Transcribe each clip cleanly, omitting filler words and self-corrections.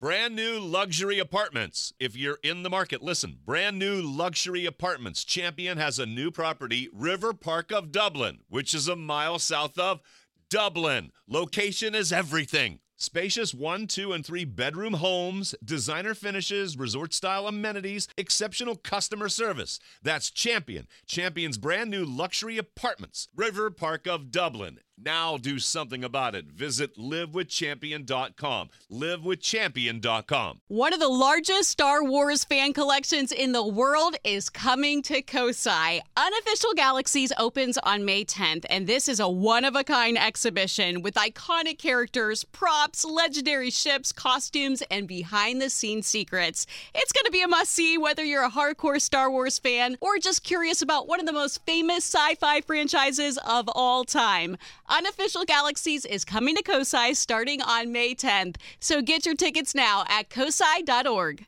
Brand new luxury apartments. If you're in the market, listen. Brand new luxury apartments. Champion has a new property, River Park of Dublin, which is a mile south of Dublin. Location is everything. Spacious 1, 2, and 3 bedroom homes, designer finishes, resort-style amenities, exceptional customer service. That's Champion. Champion's brand new luxury apartments. River Park of Dublin. Now do something about it. Visit livewithchampion.com. Livewithchampion.com. One of the largest Star Wars fan collections in the world is coming to Kosai. Unofficial Galaxies opens on May 10th, and this is a one-of-a-kind exhibition with iconic characters, props, legendary ships, costumes, and behind-the-scenes secrets. It's going to be a must-see whether you're a hardcore Star Wars fan or just curious about one of the most famous sci-fi franchises of all time. Unofficial Galaxies is coming to Kosai starting on May 10th, so get your tickets now at kosai.org.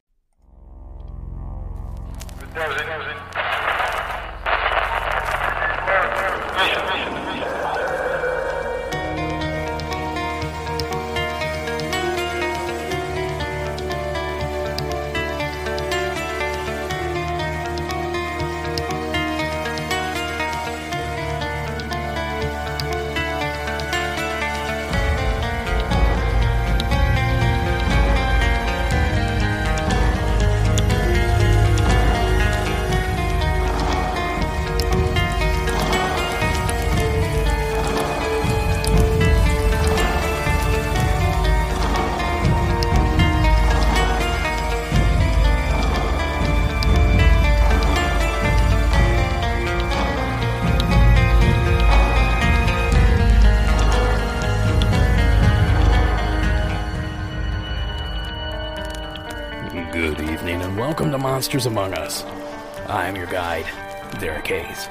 Good evening and welcome to Monsters Among Us. I am your guide, Derek Hayes.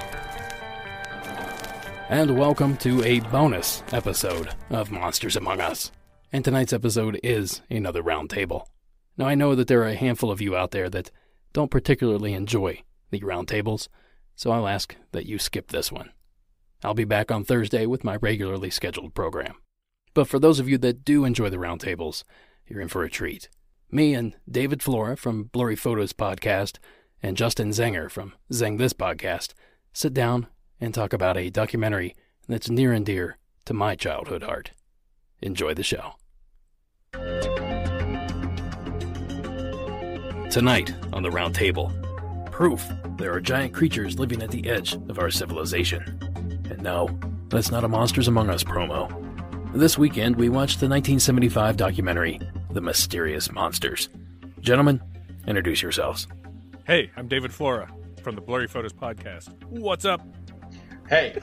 And welcome to a bonus episode of Monsters Among Us. And tonight's episode is another round table. Now I know that there are a handful of you out there that don't particularly enjoy the round tables, so I'll ask that you skip this one. I'll be back on Thursday with my regularly scheduled program. But for those of you that do enjoy the round tables, you're in for a treat. Me and David Flora from Blurry Photos Podcast and Justin Zenger from Zeng This Podcast sit down and talk about a documentary that's near and dear to my childhood heart. Enjoy the show. Tonight on the round table, proof there are giant creatures living at the edge of our civilization. And no, that's not a Monsters Among Us promo. This weekend we watched the 1975 documentary The Mysterious Monsters. Gentlemen, introduce yourselves. Hey, I'm David Flora from the Blurry Photos Podcast. What's up? Hey.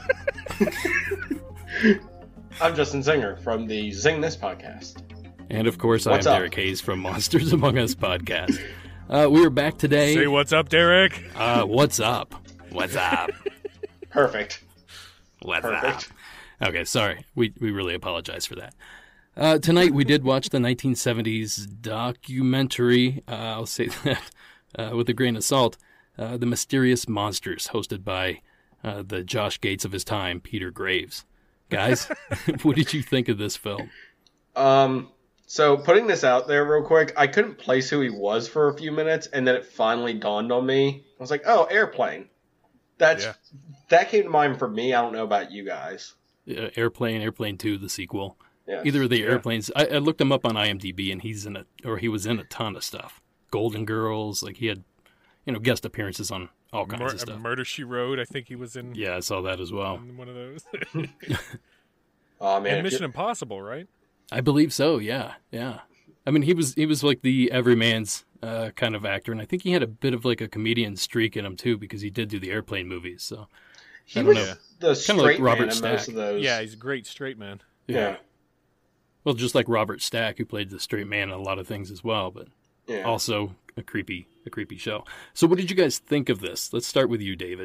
I'm Justin Zenger from the Zeng This Podcast. And of course, I'm Derek Hayes from Monsters Among Us Podcast. We are back today. Say what's up, Derek. What's up? What's up? Perfect. What's up? Okay, sorry. We really apologize for that. Tonight we did watch the 1970s documentary, I'll say that with a grain of salt, The Mysterious Monsters, hosted by the Josh Gates of his time, Peter Graves. Guys, what did you think of this film? So putting this out there real quick, I couldn't place who he was for a few minutes, and then it finally dawned on me. I was like, oh, Airplane. That came to mind for me. I don't know about you guys. Airplane 2, the sequel. Yeah. Either of the airplanes. I looked him up on IMDb, and he was in a ton of stuff. Golden Girls, like he had, guest appearances on all kinds of stuff. Murder, She Wrote, I think he was in. Yeah, I saw that as well. One of those. Oh man, and Mission Impossible, right? I believe so. Yeah. I mean, he was like the everyman's kind of actor, and I think he had a bit of like a comedian streak in him too, because he did do the airplane movies. So he was the straight like Robert man in Stack. most of those. Yeah, he's a great straight man. Yeah. Well, just like Robert Stack, who played the straight man in a lot of things as well, but also a creepy show. So, what did you guys think of this? Let's start with you, David.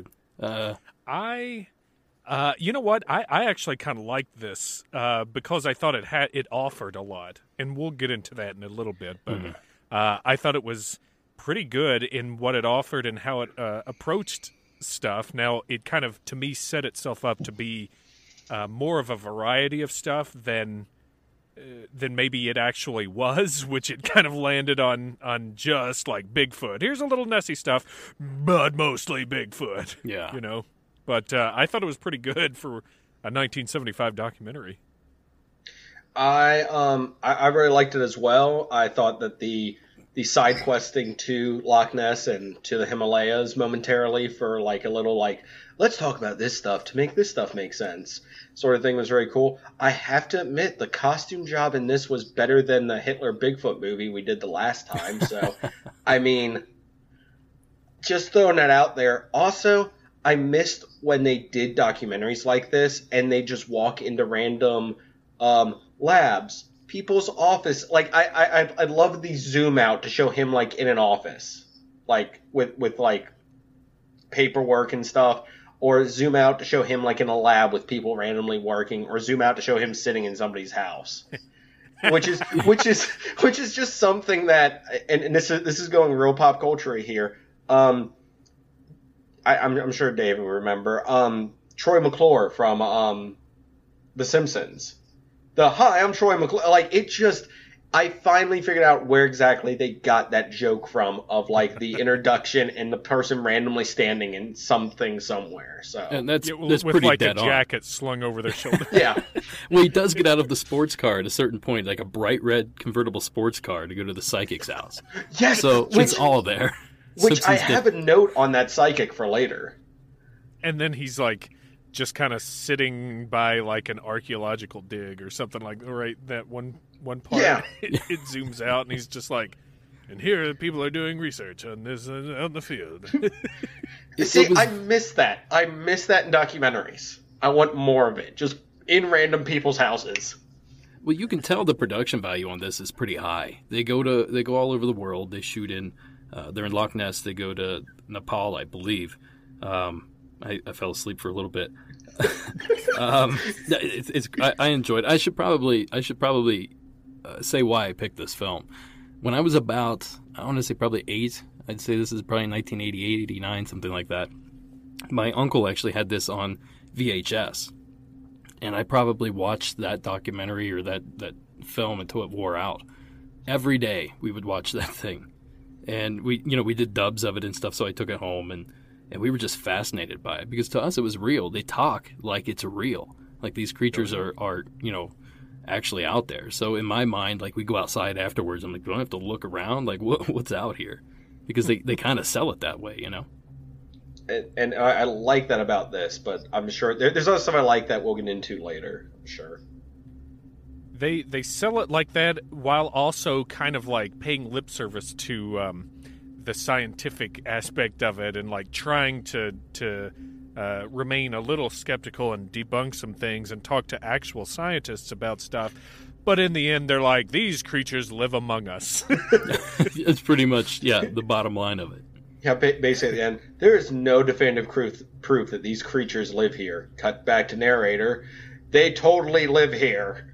You know what? I actually kind of liked this because I thought it offered a lot, and we'll get into that in a little bit. But I thought it was pretty good in what it offered and how it approached stuff. Now, it kind of, to me, set itself up to be more of a variety of stuff than than maybe it actually was, which it kind of landed on just like Bigfoot. Here's a little Nessie stuff, but mostly Bigfoot. Yeah. You know? But I thought it was pretty good for a 1975 documentary. I really liked it as well. I thought that the side questing to Loch Ness and to the Himalayas momentarily for like a little like, let's talk about this stuff to make this stuff make sense sort of thing was very cool. I have to admit the costume job in this was better than the Hitler Bigfoot movie we did the last time. So, I mean, just throwing that out there. Also, I missed when they did documentaries like this and they just walk into random labs, people's office. Like I love the zoom out to show him like in an office, like with like paperwork and stuff, or zoom out to show him like in a lab with people randomly working, or zoom out to show him sitting in somebody's house. which is just something that, and this is going real pop culture here. I'm sure Dave will remember Troy McClure from The Simpsons. Hi, I'm Troy McClure. Like, it just, I finally figured out where exactly they got that joke from of like the introduction and the person randomly standing in something somewhere. So and that's with pretty like dead a on. jacket slung over their shoulder. yeah. Well, he does get out of the sports car at a certain point, like a bright red convertible sports car, to go to the psychic's house. Yes. So it's all there. Which I Simpsons have a note on that psychic for later. And then he's like just kind of sitting by like an archaeological dig or something like right that one part. Yeah. It zooms out and he's just like, and here people are doing research on this out in the field. See, I miss that. I miss that in documentaries. I want more of it, just in random people's houses. Well, you can tell the production value on this is pretty high. They go all over the world. They shoot in. They're in Loch Ness. They go to Nepal, I believe. I fell asleep for a little bit. I enjoyed it. I should probably say why I picked this film. When I was about, I want to say probably 8, I'd say this is probably 1988, 89, something like that. My uncle actually had this on VHS, and I probably watched that documentary or that film until it wore out. Every day we would watch that thing, and we did dubs of it and stuff. So I took it home, and we were just fascinated by it because to us it was real. They talk like it's real, like these creatures are actually out there. So in my mind, like we go outside afterwards, I'm like, do I have to look around? Like what's out here? Because they kind of sell it that way, And I like that about this, but I'm sure there's other stuff I like that we'll get into later. I'm sure. They sell it like that while also kind of like paying lip service to the scientific aspect of it and like trying to remain a little skeptical and debunk some things and talk to actual scientists about stuff. But in the end, they're like, these creatures live among us. It's pretty much, the bottom line of it. Yeah, basically at the end, there is no definitive proof that these creatures live here. Cut back to narrator. They totally live here.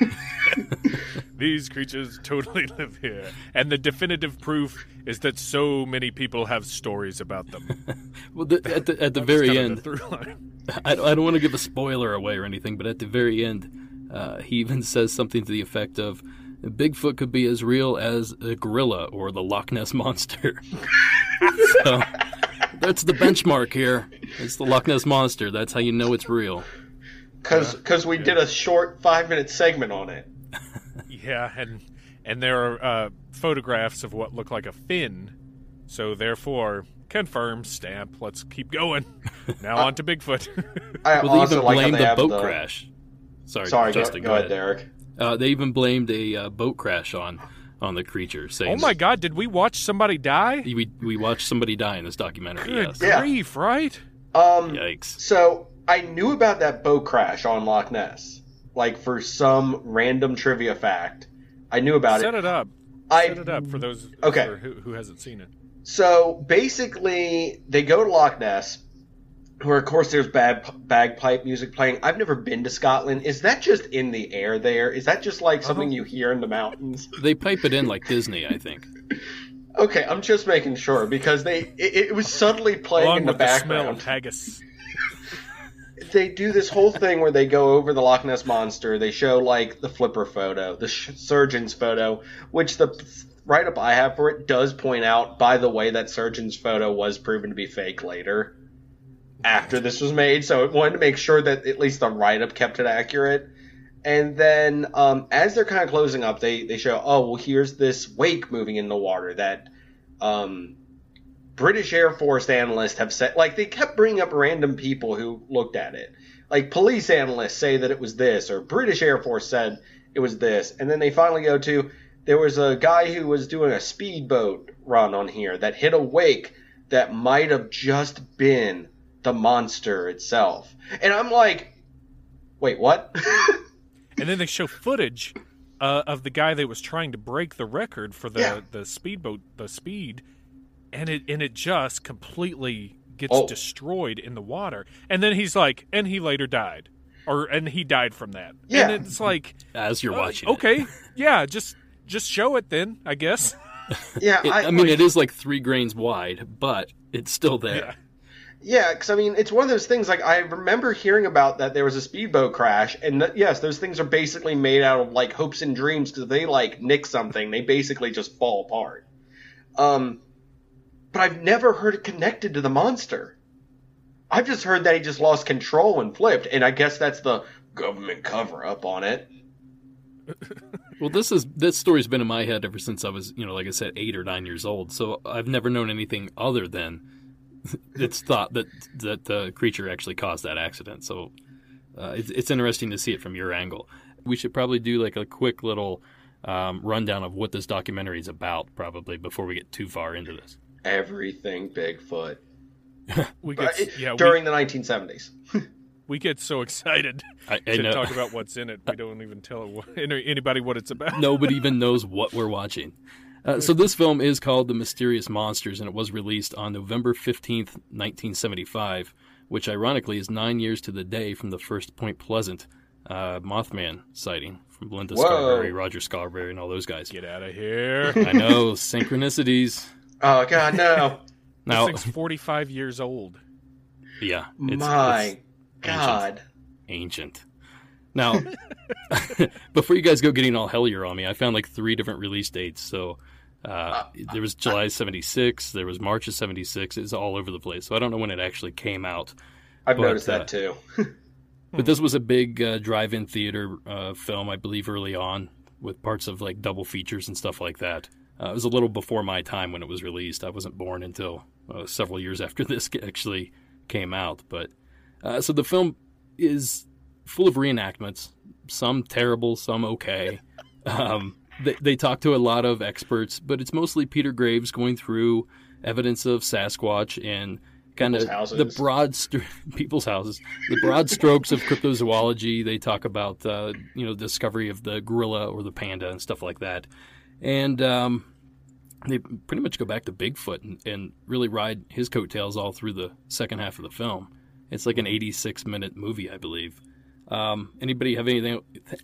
These creatures totally live here. And the definitive proof is that so many people have stories about them. Well, at the very end, I don't want to give a spoiler away or anything, but at the very end, he even says something to the effect of, Bigfoot could be as real as a gorilla or the Loch Ness Monster. So that's the benchmark here. It's the Loch Ness Monster. That's how you know it's real. Because we did a short 5-minute segment on it. Yeah, and there are photographs of what look like a fin. So therefore, confirm, stamp, let's keep going. Now on to Bigfoot. I well, they also even like blamed how they the boat have crash. Sorry, Justin, go ahead, Derek. They even blamed a boat crash on the creature. Saying, oh my God, did we watch somebody die? We watched somebody die in this documentary, Good yes. grief, right? Yikes. So I knew about that boat crash on Loch Ness. Like, for some random trivia fact. I knew about Set it. it up. Set it up for those who hasn't seen it. So, basically, they go to Loch Ness, where, of course, there's bagpipe music playing. I've never been to Scotland. Is that just in the air there? Is that just, like, something you hear in the mountains? They pipe it in like Disney, I think. Okay, I'm just making sure, because it was suddenly playing Along in the with the smell background. of haggis. they do this whole thing where they go over the Loch Ness Monster. They show, like, the flipper photo, the surgeon's photo, which the write-up I have for it does point out, by the way, that surgeon's photo was proven to be fake later, after this was made. So it wanted to make sure that at least the write-up kept it accurate. And then as they're kind of closing up, they show, oh, well, here's this wake moving in the water that British Air Force analysts have said. Like, they kept bringing up random people who looked at it. Like, police analysts say that it was this, or British Air Force said it was this. And then they finally go to, there was a guy who was doing a speedboat run on here that hit a wake that might have just been the monster itself. And I'm like, wait, what? And then they show footage of the guy that was trying to break the record for the speedboat, the speed, and it just completely gets destroyed in the water. And then he's like, and he later died, and he died from that. Yeah. And it's like, as you're watching, okay, yeah, just show it then, I guess. Yeah, I mean, it is like 3 grains wide, but it's still there. Yeah. Yeah, because, I mean, it's one of those things, like, I remember hearing about that there was a speedboat crash, and yes, those things are basically made out of, like, hopes and dreams, because they, like, nick something, they basically just fall apart. But I've never heard it connected to the monster. I've just heard that he just lost control and flipped, and I guess that's the government cover-up on it. Well, this story's been in my head ever since I was, like I said, 8 or 9 years old, so I've never known anything other than it's thought that the creature actually caused that accident. So it's interesting to see it from your angle. We should probably do like a quick little rundown of what this documentary is about, probably, before we get too far into this. Everything Bigfoot. During the 1970s. We get so excited to talk about what's in it. We don't even tell anybody what it's about. Nobody even knows what we're watching. So this film is called The Mysterious Monsters, and it was released on November 15th, 1975, which ironically is 9 years to the day from the first Point Pleasant Mothman sighting from Linda Scarberry, Roger Scarberry, and all those guys. Get out of here. I know, synchronicities. Oh, God, no. This thing's 45 years old. Yeah. My God. Ancient. Now, before you guys go getting all hellier on me, I found like 3 different release dates. So there was July 76, there was March of 76. It's all over the place. So I don't know when it actually came out. I've noticed that too. But this was a big drive-in theater film, I believe, early on, with parts of like double features and stuff like that. It was a little before my time when it was released. I wasn't born until several years after this actually came out. But so the film is full of reenactments, some terrible, some okay. They talk to a lot of experts, but it's mostly Peter Graves going through evidence of Sasquatch and kind of the broad people's houses, the broad strokes of cryptozoology. They talk about discovery of the gorilla or the panda and stuff like that, and they pretty much go back to Bigfoot and really ride his coattails all through the second half of the film. It's like an 86-minute movie, I believe. Anybody have anything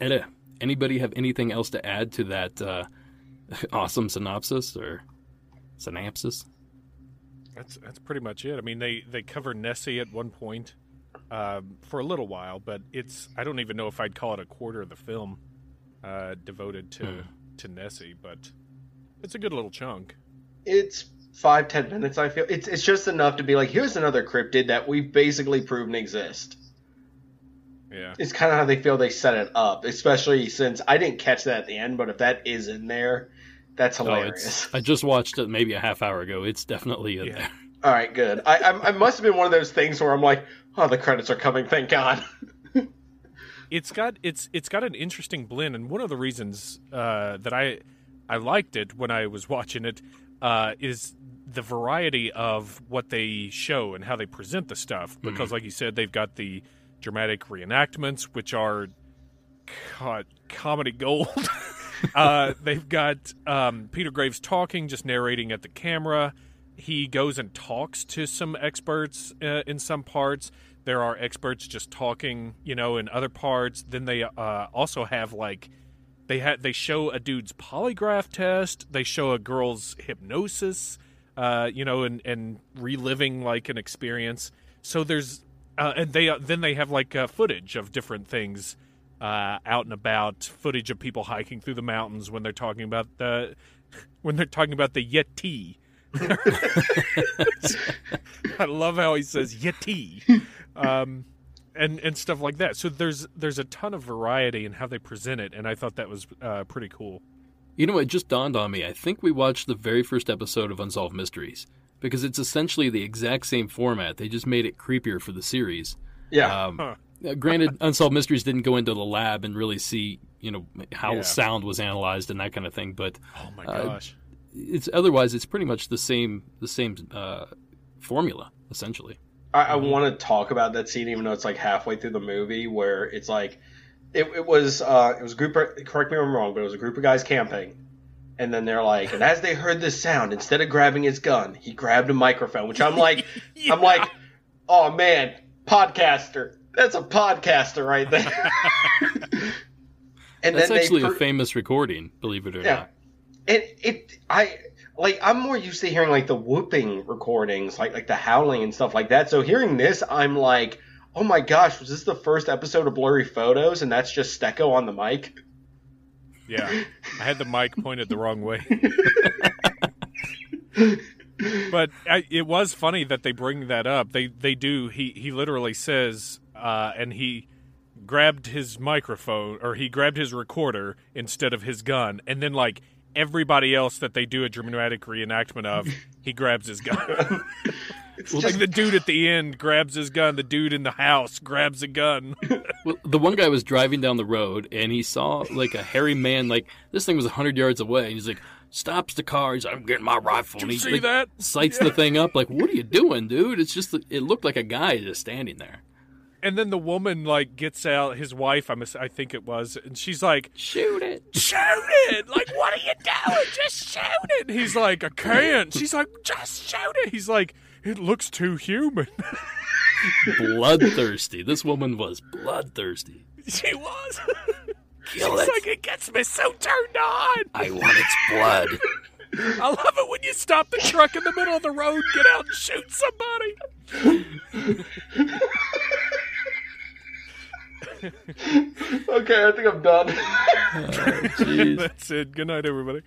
else to add to that awesome synopsis or synapsis? That's pretty much it. I mean, they cover Nessie at one point for a little while, but I don't even know if I'd call it a quarter of the film devoted to Nessie, but it's a good little chunk. It's 5-10 minutes, I feel. It's just enough to be like, here's another cryptid that we've basically proven exists. Yeah. It's kind of how they feel they set it up, especially since I didn't catch that at the end, but if that is in there, that's hilarious. I just watched it maybe a half hour ago. It's definitely in there. All right, good. I must have been one of those things where I'm like, oh, the credits are coming, thank God. It's got an interesting blend, and one of the reasons that I liked it when I was watching it is the variety of what they show and how they present the stuff. Because, like you said, they've got the dramatic reenactments, which are comedy gold. They've got Peter Graves talking, just narrating at the camera. He goes and talks to some experts in some parts. There are experts just talking, in other parts. Then they also have they show a dude's polygraph test. They show a girl's hypnosis, and reliving like an experience. So there's and then they have like footage of different things out and about, footage of people hiking through the mountains when they're talking about the Yeti. I love how he says Yeti, and stuff like that. So there's a ton of variety in how they present it, and I thought that was pretty cool. You know, it just dawned on me. I think we watched the very first episode of Unsolved Mysteries because it's essentially the exact same format. They just made it creepier for the series. Yeah. Granted, Unsolved Mysteries didn't go into the lab and really see, how sound was analyzed and that kind of thing. But oh my gosh, it's pretty much the same formula essentially. I want to talk about that scene, even though it's like halfway through the movie, where it's like it was a group. Correct me if I'm wrong, but it was a group of guys camping, and then they're like, and as they heard this sound, instead of grabbing his gun, he grabbed a microphone. Which I'm like, oh man, podcaster. That's a podcaster right there. And that's then actually a famous recording, believe it or not. And I'm more used to hearing like the whooping recordings, like the howling and stuff like that. So hearing this, I'm like, oh my gosh, was this the first episode of Blurry Photos? And that's just Stecco on the mic? Yeah, I had the mic pointed the wrong way. But it was funny that they bring that up. They do. He literally says, and he grabbed his microphone, or he grabbed his recorder instead of his gun, and then like everybody else that they do a dramatic reenactment of, he grabs his gun. Like the dude at the end grabs his gun, the dude in the house grabs a gun. Well, the one guy was driving down the road, and he saw like a hairy man, like this thing was 100 yards away. He's like, stops the car. He's like, I'm getting my rifle. Did you see like, that? Sights the thing up. Like, what are you doing, dude? It's just, it looked like a guy just standing there. And then the woman like gets out, his wife, I think it was, and she's like, shoot it. Shoot it! Like, what are you doing? Just shoot it! And he's like, I can't. She's like, just shoot it! He's like, it looks too human. Bloodthirsty. This woman was bloodthirsty. She was. Kill She's it. like, it gets me so turned on. I want its blood. I love it when you stop the truck in the middle of the road, get out and shoot somebody. Okay, I think I'm done. That's it. Good night, everybody.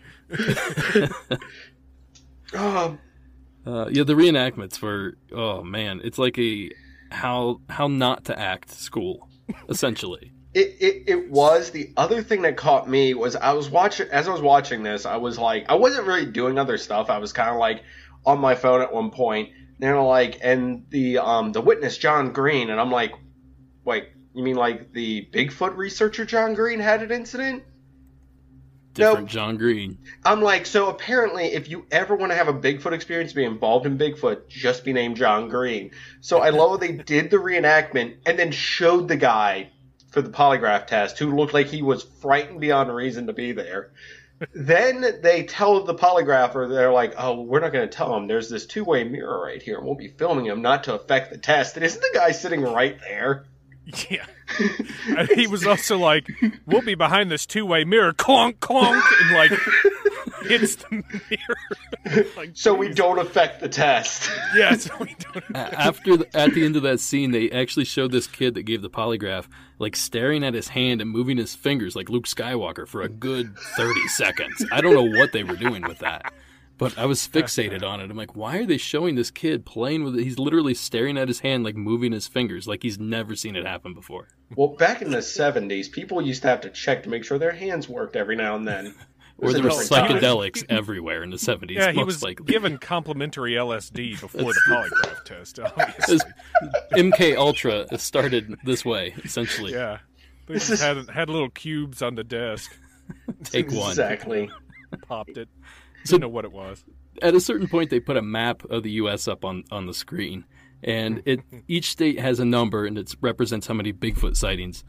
Yeah, the reenactments were, oh man, it's like a how not to act school, essentially. It was. The other thing that caught me was as I was watching this, I was like, I wasn't really doing other stuff. I was kind of like on my phone at one point. They're like, and the witness John Green, and I'm like, wait, you mean like the Bigfoot researcher John Green had an incident? Different John Green. I'm like, so apparently if you ever want to have a Bigfoot experience, be involved in Bigfoot, just be named John Green. So I love they did the reenactment and then showed the guy for the polygraph test who looked like he was frightened beyond reason to be there. Then they tell the polygrapher, they're like, oh, we're not going to tell him. There's this two-way mirror right here, and we'll be filming him not to affect the test. And isn't the guy sitting right there? Yeah. He was also like, we'll be behind this two-way mirror, clonk, clonk, and like hits the mirror. Like, so we don't affect the test. Yeah, so we don't. At the end of that scene, they actually showed this kid that gave the polygraph, like staring at his hand and moving his fingers like Luke Skywalker for a good 30 seconds. I don't know what they were doing with that. But I was fixated on it. I'm like, why are they showing this kid playing with it? He's literally staring at his hand, like moving his fingers, like he's never seen it happen before. Well, back in the 70s, people used to have to check to make sure their hands worked every now and then. Or there were psychedelics everywhere in the 70s. Yeah, he was given complimentary LSD before the polygraph test, obviously. MK Ultra started this way, essentially. Yeah. They just had little cubes on the desk. Take one. Exactly. Popped it. Didn't know what it was. At a certain point, they put a map of the U.S. up on the screen, and each state has a number, and it represents how many Bigfoot sightings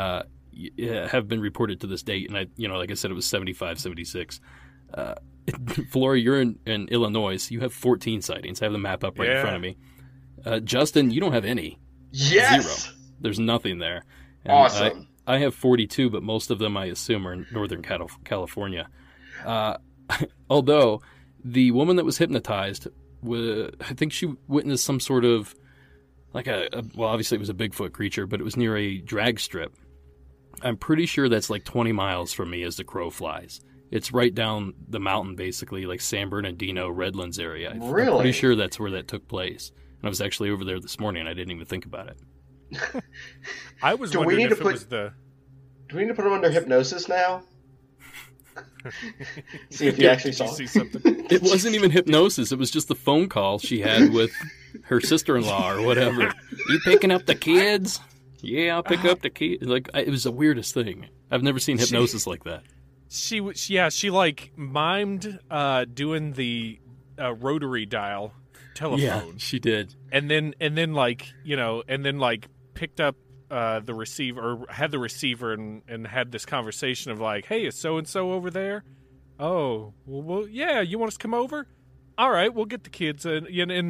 have been reported to this date. And like I said, it was 75, 76. Flora, you're in Illinois, so you have 14 sightings. I have the map up right in front of me. Justin, you don't have any. Yes. 0. There's nothing there. And awesome. I have 42, but most of them, I assume, are in Northern California. Although the woman that was hypnotized, I think she witnessed some sort of like well, obviously it was a Bigfoot creature, but it was near a drag strip. I'm pretty sure that's like 20 miles from me as the crow flies. It's right down the mountain, basically, like San Bernardino, Redlands area. Really? I'm pretty sure that's where that took place. And I was actually over there this morning, and I didn't even think about it. I was wondering if it was the... Do we need to put him under hypnosis now? See if he actually saw see something. It wasn't even hypnosis. It was just the phone call she had with her sister-in-law or whatever. You picking up the kids? Yeah, I'll pick up the kids. Like, it was the weirdest thing. I've never seen hypnosis like that. She like mimed doing the rotary dial telephone. Yeah, she did. And then like, you know, picked up the receiver, or had the receiver and had this conversation of like, hey, is so-and-so over there? Oh, well, yeah, you want us to come over? All right, we'll get the kids. And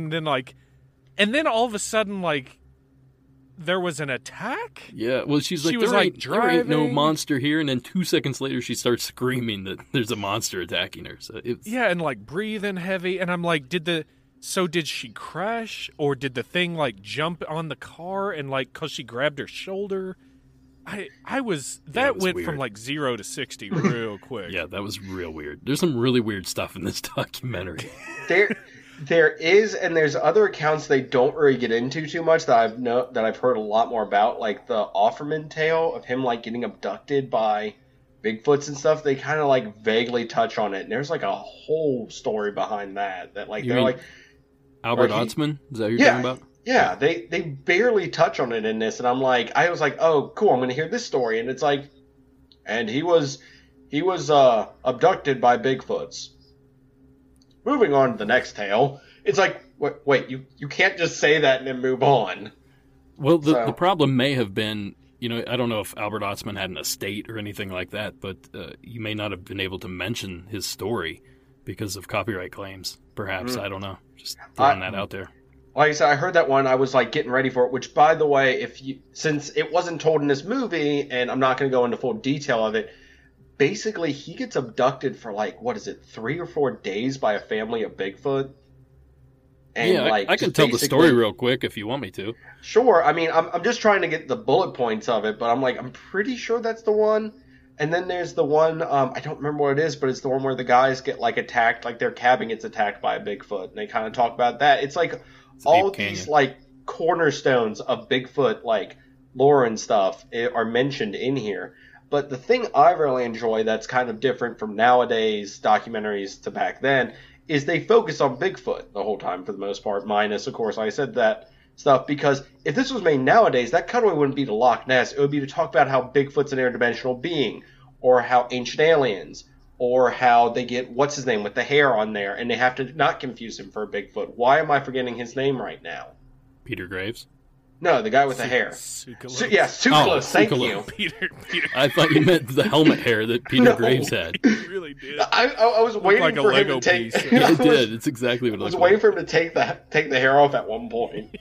then all of a sudden, like, there was an attack? Yeah, well, she was like, there ain't no monster here. And then 2 seconds later, she starts screaming that there's a monster attacking her. So yeah, and like breathing heavy. And I'm like, did she crash, or did the thing like jump on the car and like because she grabbed her shoulder? That went weird. from like 0 to 60 real quick. Yeah, that was real weird. There's some really weird stuff in this documentary. There is, and there's other accounts they don't really get into too much that I've heard a lot more about, like the Offerman tale of him like getting abducted by Bigfoots and stuff. They kind of like vaguely touch on it, and there's like a whole story behind that like You they're mean like Albert Otzman? Is that what you're talking about? Yeah, they barely touch on it in this, and I was like, oh, cool, I'm going to hear this story, and it's like, and he was abducted by Bigfoots. Moving on to the next tale, it's like, wait, you can't just say that and then move on. Well, the problem may have been, you know, I don't know if Albert Otzman had an estate or anything like that, but you may not have been able to mention his story because of copyright claims, perhaps. I don't know. Just throwing that out there. Like I said, I heard that one. I was like getting ready for it. Which, by the way, since it wasn't told in this movie, and I'm not going to go into full detail of it, basically he gets abducted for like 3 or 4 days by a family of Bigfoot. And yeah, I can tell the story real quick if you want me to. Sure. I mean, I'm just trying to get the bullet points of it, but I'm pretty sure that's the one. And then there's the one, I don't remember what it is, but it's the one where the guys get like attacked, like their cabin gets attacked by a Bigfoot, and they kind of talk about that. It's like all these like cornerstones of Bigfoot like lore and stuff are mentioned in here. But the thing I really enjoy that's kind of different from nowadays documentaries to back then is they focus on Bigfoot the whole time for the most part, minus, of course, like I said, that stuff. Because if this was made nowadays, that cutaway wouldn't be to Loch Ness. It would be to talk about how Bigfoot's an interdimensional being, or how ancient aliens, or how they get, what's his name, with the hair on there, and they have to not confuse him for a Bigfoot. Why am I forgetting his name right now? Peter Graves? No, the guy with the hair. Tsoukalos, thank you. Peter. I thought you meant the helmet hair that Peter Graves had. He really did. I was waiting like for him Lego to take. piece. Yeah, it did. It's exactly what I was it waiting like. for him to take the hair off at one point.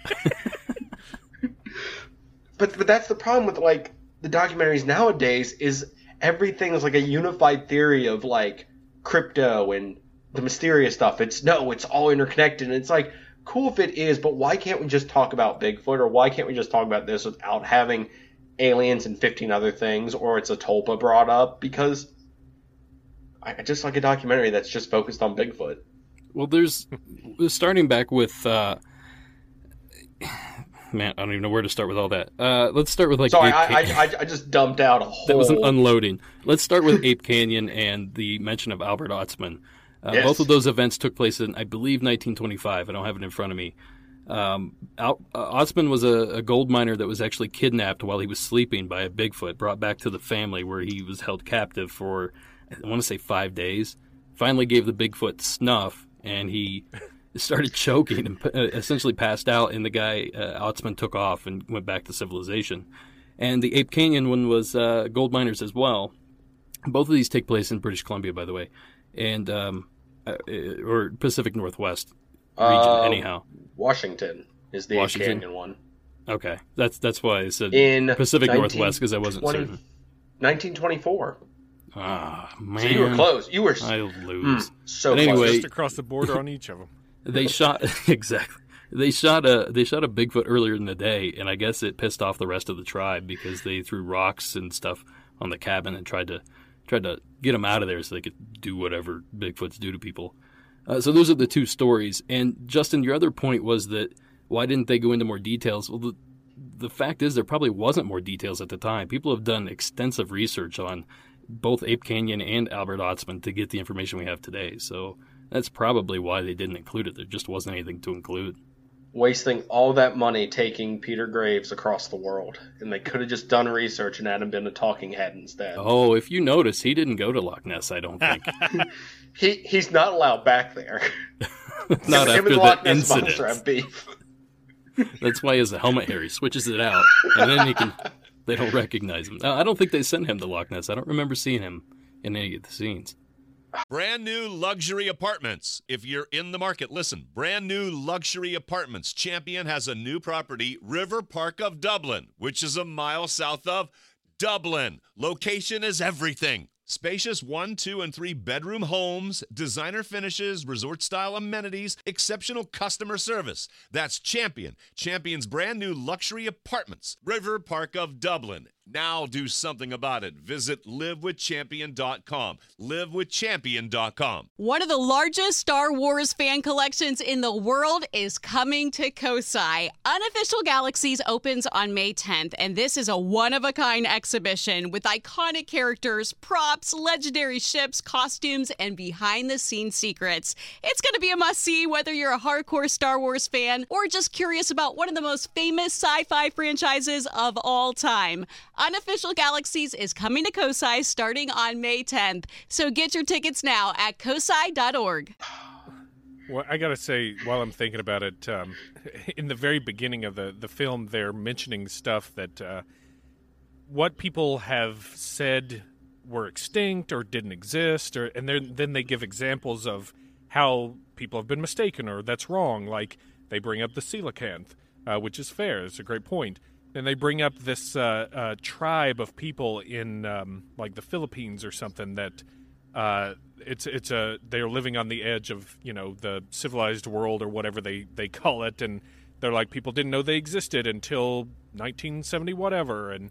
But that's the problem with like the documentaries nowadays is everything is like a unified theory of like crypto and the mysterious stuff. It's all interconnected, and it's like, cool if it is, but why can't we just talk about Bigfoot, or why can't we just talk about this without having aliens and 15 other things, or it's a tulpa brought up? Because I just like a documentary that's just focused on Bigfoot. Well, there's starting back with man, I don't even know where to start with all that. Let's start with like. Sorry, I just dumped out a whole. That was an unloading. Let's start with Ape Canyon and the mention of Albert Otzman. Yes. Both of those events took place in, I believe, 1925. I don't have it in front of me. Otzman was a gold miner that was actually kidnapped while he was sleeping by a Bigfoot, brought back to the family where he was held captive for, I want to say, 5 days. Finally gave the Bigfoot snuff, and he started choking and essentially passed out, and the guy, Otzman, took off and went back to civilization. And the Ape Canyon one was gold miners as well. Both of these take place in British Columbia, by the way. And or Pacific Northwest region, anyhow. Washington is the Ape Canyon one. Okay, that's why I said in Pacific Northwest, because I wasn't certain. 1924. Ah, man. So you were close. You were. I lose. So but anyway, just across the border on each of them. They shot exactly. They shot a Bigfoot earlier in the day, and I guess it pissed off the rest of the tribe because they threw rocks and stuff on the cabin and tried to get them out of there so they could do whatever Bigfoots do to people. So those are the two stories. And Justin, your other point was that why didn't they go into more details? Well, the fact is there probably wasn't more details at the time. People have done extensive research on both Ape Canyon and Albert Otzman to get the information we have today. So that's probably why they didn't include it. There just wasn't anything to include. Wasting all that money taking Peter Graves across the world. And they could have just done research and had him been a talking head instead. Oh, if you notice, he didn't go to Loch Ness, I don't think. He's not allowed back there. Not him after and the Loch the Ness incident. Monster have beef. That's why he has a helmet here. He switches it out, and then they don't recognize him. I don't think they sent him to Loch Ness. I don't remember seeing him in any of the scenes. Brand new luxury apartments. If you're in the market, listen. Brand new luxury apartments. Champion has a new property, River Park of Dublin, which is a mile south of Dublin. Location is everything. Spacious 1, 2, and 3 bedroom homes, designer finishes, resort-style amenities, exceptional customer service. That's Champion. Champion's brand new luxury apartments, River Park of Dublin. Now do something about it. Visit livewithchampion.com. Livewithchampion.com. One of the largest Star Wars fan collections in the world is coming to Kosai. Unofficial Galaxies opens on May 10th, and this is a one-of-a-kind exhibition with iconic characters, props, legendary ships, costumes, and behind-the-scenes secrets. It's going to be a must-see whether you're a hardcore Star Wars fan or just curious about one of the most famous sci-fi franchises of all time. Unofficial Galaxies is coming to Kosai starting on May 10th, so get your tickets now at kosai.org. Well, I gotta say, while I'm thinking about it, in the very beginning of the film, they're mentioning stuff that what people have said were extinct or didn't exist, and then they give examples of how people have been mistaken or that's wrong. Like they bring up the coelacanth, which is fair. It's a great point. And they bring up this tribe of people in like the Philippines or something that they're living on the edge of the civilized world or whatever they call it, and they're like people didn't know they existed until 1970 whatever, and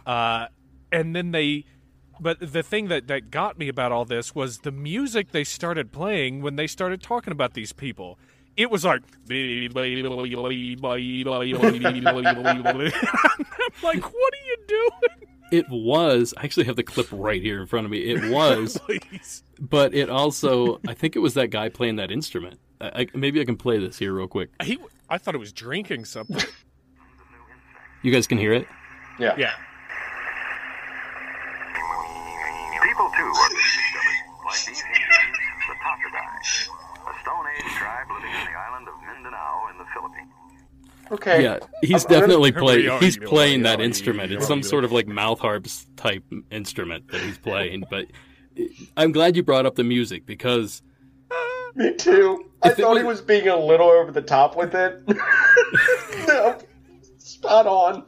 then but the thing that got me about all this was the music they started playing when they started talking about these people. It was like, I'm like, what are you doing? It was, I actually have the clip right here in front of me. It was, but it also, I think it was that guy playing that instrument. Maybe I can play this here real quick. I thought it was drinking something. You guys can hear it? Yeah. People, too, are being discovered, like these Indians, the Totradai, a Stone Age tribe living on the island of Mindanao in the Philippines. Okay. Yeah, he's definitely playing that instrument. It's some sort of like mouth harps type instrument that he's playing. But I'm glad you brought up the music because... Me too. I thought he was being a little over the top with it. No, spot on.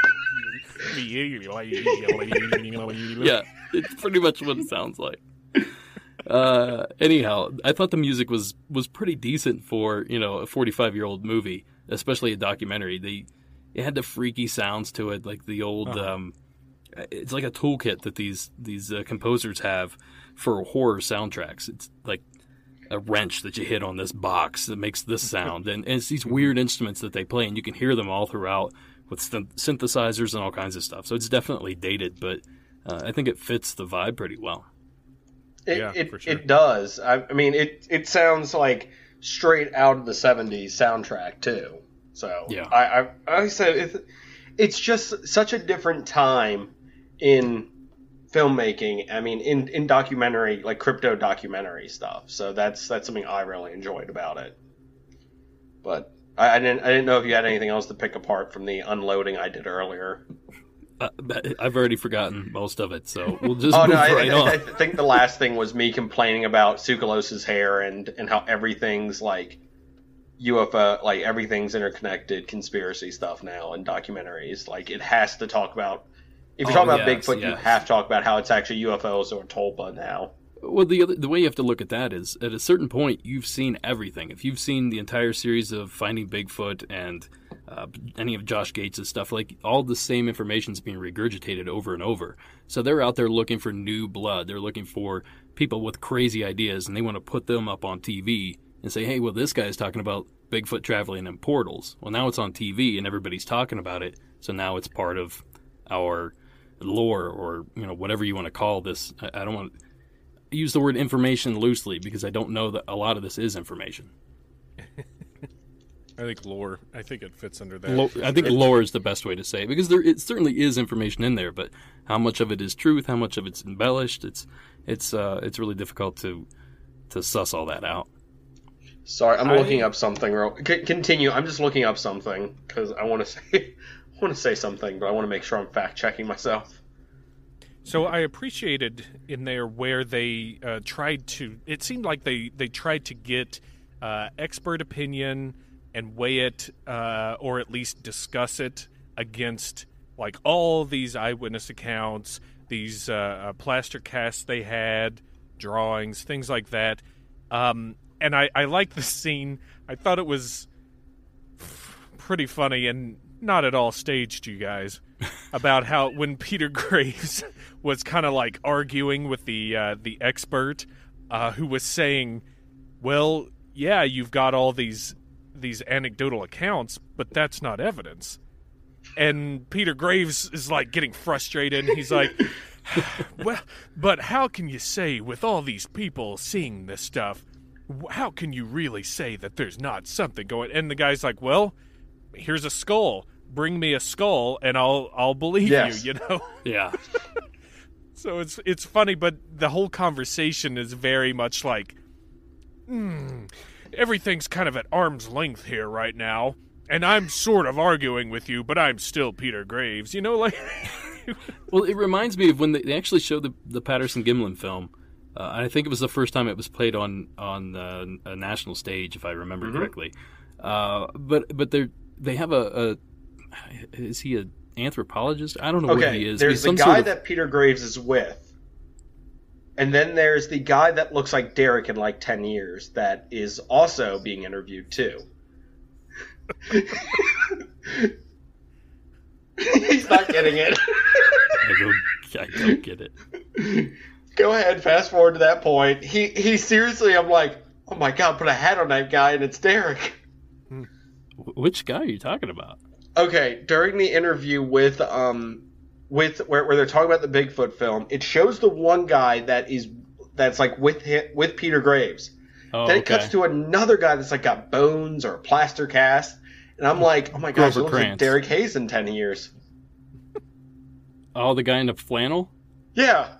Yeah, it's pretty much what it sounds like. Anyhow, I thought the music was pretty decent for, a 45-year-old movie, especially a documentary. It had the freaky sounds to it, like the old, it's like a toolkit that these composers have for horror soundtracks. It's like a wrench that you hit on this box that makes this sound, and it's these weird instruments that they play, and you can hear them all throughout with synthesizers and all kinds of stuff. So it's definitely dated, but I think it fits the vibe pretty well. For sure. It does. I mean, it sounds like straight out of the 70s soundtrack, too. So, yeah. I said it's just such a different time in filmmaking. I mean, in documentary, like crypto documentary stuff. So that's something I really enjoyed about it. But I didn't know if you had anything else to pick apart from the unloading I did earlier. I've already forgotten most of it, so we'll just move right on. I think the last thing was me complaining about Tsoukalos's hair and how everything's like UFO, like everything's interconnected conspiracy stuff now in documentaries. Like it has to talk about, if you're talking about Bigfoot, you have to talk about how it's actually UFOs or Tulpa now. Well, the way you have to look at that is, at a certain point, you've seen everything. If you've seen the entire series of Finding Bigfoot and any of Josh Gates' stuff, like, all the same information is being regurgitated over and over. So they're out there looking for new blood. They're looking for people with crazy ideas, and they want to put them up on TV and say, hey, well, this guy's talking about Bigfoot traveling in portals. Well, now it's on TV, and everybody's talking about it, so now it's part of our lore, or, whatever you want to call this. I don't want to use the word information loosely, because I don't know that a lot of this is information. I think lore. I think it fits under that. I think lore is the best way to say it, because it certainly is information in there, but how much of it is truth, how much of it's embellished, it's really difficult to suss all that out. Sorry, I'm looking up something. Continue. I'm just looking up something because I want to say something, but I want to make sure I'm fact checking myself. So I appreciated in there where they tried to. It seemed like they tried to get expert opinion and weigh it, or at least discuss it against like all these eyewitness accounts, these plaster casts they had, drawings, things like that. And I liked the scene. I thought it was pretty funny and not at all staged, you guys, about how when Peter Graves was kind of like arguing with the expert, who was saying, well, yeah, you've got all these anecdotal accounts, but that's not evidence. And Peter Graves is like getting frustrated, and he's like, well, but how can you say with all these people seeing this stuff, how can you really say that there's not something going? And the guy's like, well, here's a skull. Bring me a skull, and I'll believe you. Yeah. So it's funny, but the whole conversation is very much like, everything's kind of at arm's length here right now, and I'm sort of arguing with you, but I'm still Peter Graves. Like. Well, it reminds me of when they actually showed the Patterson-Gimlin film. I think it was the first time it was played on a national stage, if I remember correctly. But they have is he an anthropologist? I don't know what he is. There's the guy that Peter Graves is with, and then there's the guy that looks like Derek in like 10 years that is also being interviewed too. He's not getting it. I don't get it. Go ahead, fast forward to that point. He seriously, I'm like, oh my god, put a hat on that guy, and it's Derek. Which guy are you talking about? Okay, during the interview with where they're talking about the Bigfoot film, it shows the one guy that's like with Peter Graves. Oh, then it cuts to another guy that's like got bones or a plaster cast, and I'm like, oh my gosh, it looks like Derek Hayes in 10 years. Oh, the guy in the flannel? Yeah.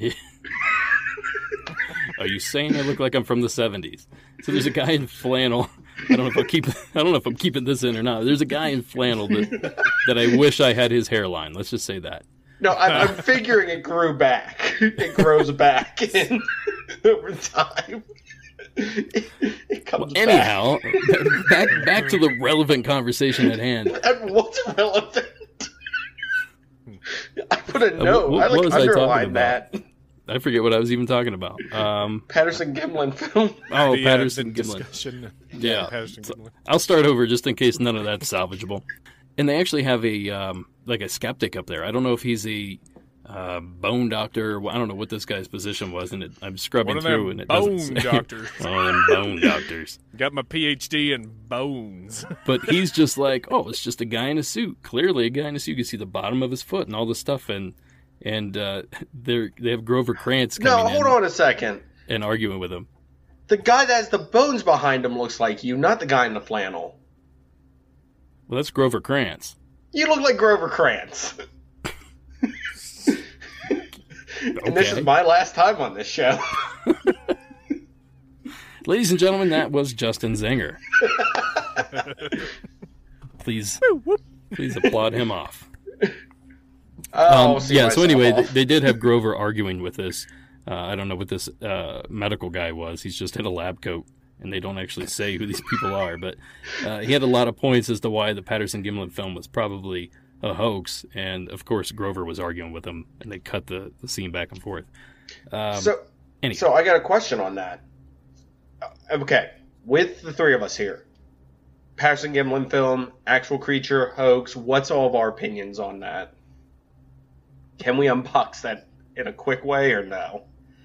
Are you saying I look like I'm from the 70s? So there's a guy in flannel. I don't know if I'm keeping this in or not. There's a guy in flannel that I wish I had his hairline. Let's just say that. No, I'm figuring it grew back. It grows back over time. It comes anyhow, back to the relevant conversation at hand. And what's relevant? I put a note. I underlined that. I forget what I was even talking about. Patterson-Gimlin film. Oh, Patterson-Gimlin. Yeah, Patterson-Gimlin. So I'll start over just in case none of that's salvageable. And they actually have a skeptic up there. I don't know if he's a bone doctor. I don't know what this guy's position was, and I'm scrubbing through, and it doesn't say. Doctors. One of them bone doctors. Got my PhD in bones. But he's just like, oh, it's just a guy in a suit. Clearly a guy in a suit. You can see the bottom of his foot and all this stuff, and they have Grover Krantz coming in. No, hold on a second. And arguing with him. The guy that has the bones behind him looks like you, not the guy in the flannel. Well, that's Grover Krantz. You look like Grover Krantz. And this is my last time on this show. Ladies and gentlemen, that was Justin Zinger. Please applaud him off. So anyway, they did have Grover arguing with this. I don't know what this medical guy was. He's just in a lab coat, and they don't actually say who these people are. But he had a lot of points as to why the Patterson-Gimlin film was probably a hoax. And, of course, Grover was arguing with him, and they cut the scene back and forth. So Anyway. So I got a question on that. Okay, with the three of us here, Patterson Gimlin film, actual creature, hoax, what's all of our opinions on that? Can we unbox that in a quick way or no?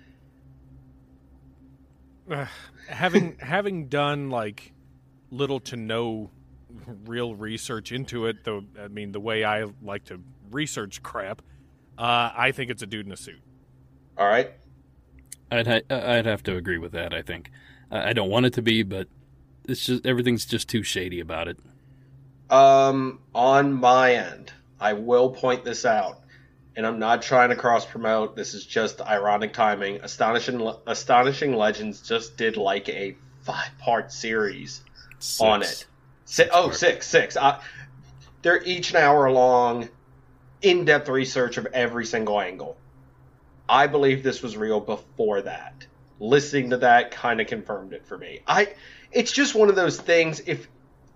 Having done like little to no real research into it, though, I mean, the way I like to research crap, I think it's a dude in a suit. All right. I'd have to agree with that. I think I don't want it to be, but it's just everything's just too shady about it. On my end, I will point this out, and I'm not trying to cross promote. This is just ironic timing. Astonishing Legends just did like a 5-part series on it. Six. They're each an hour long, in-depth research of every single angle. I believe this was real before that. Listening to that kind of confirmed it for me. It's just one of those things. If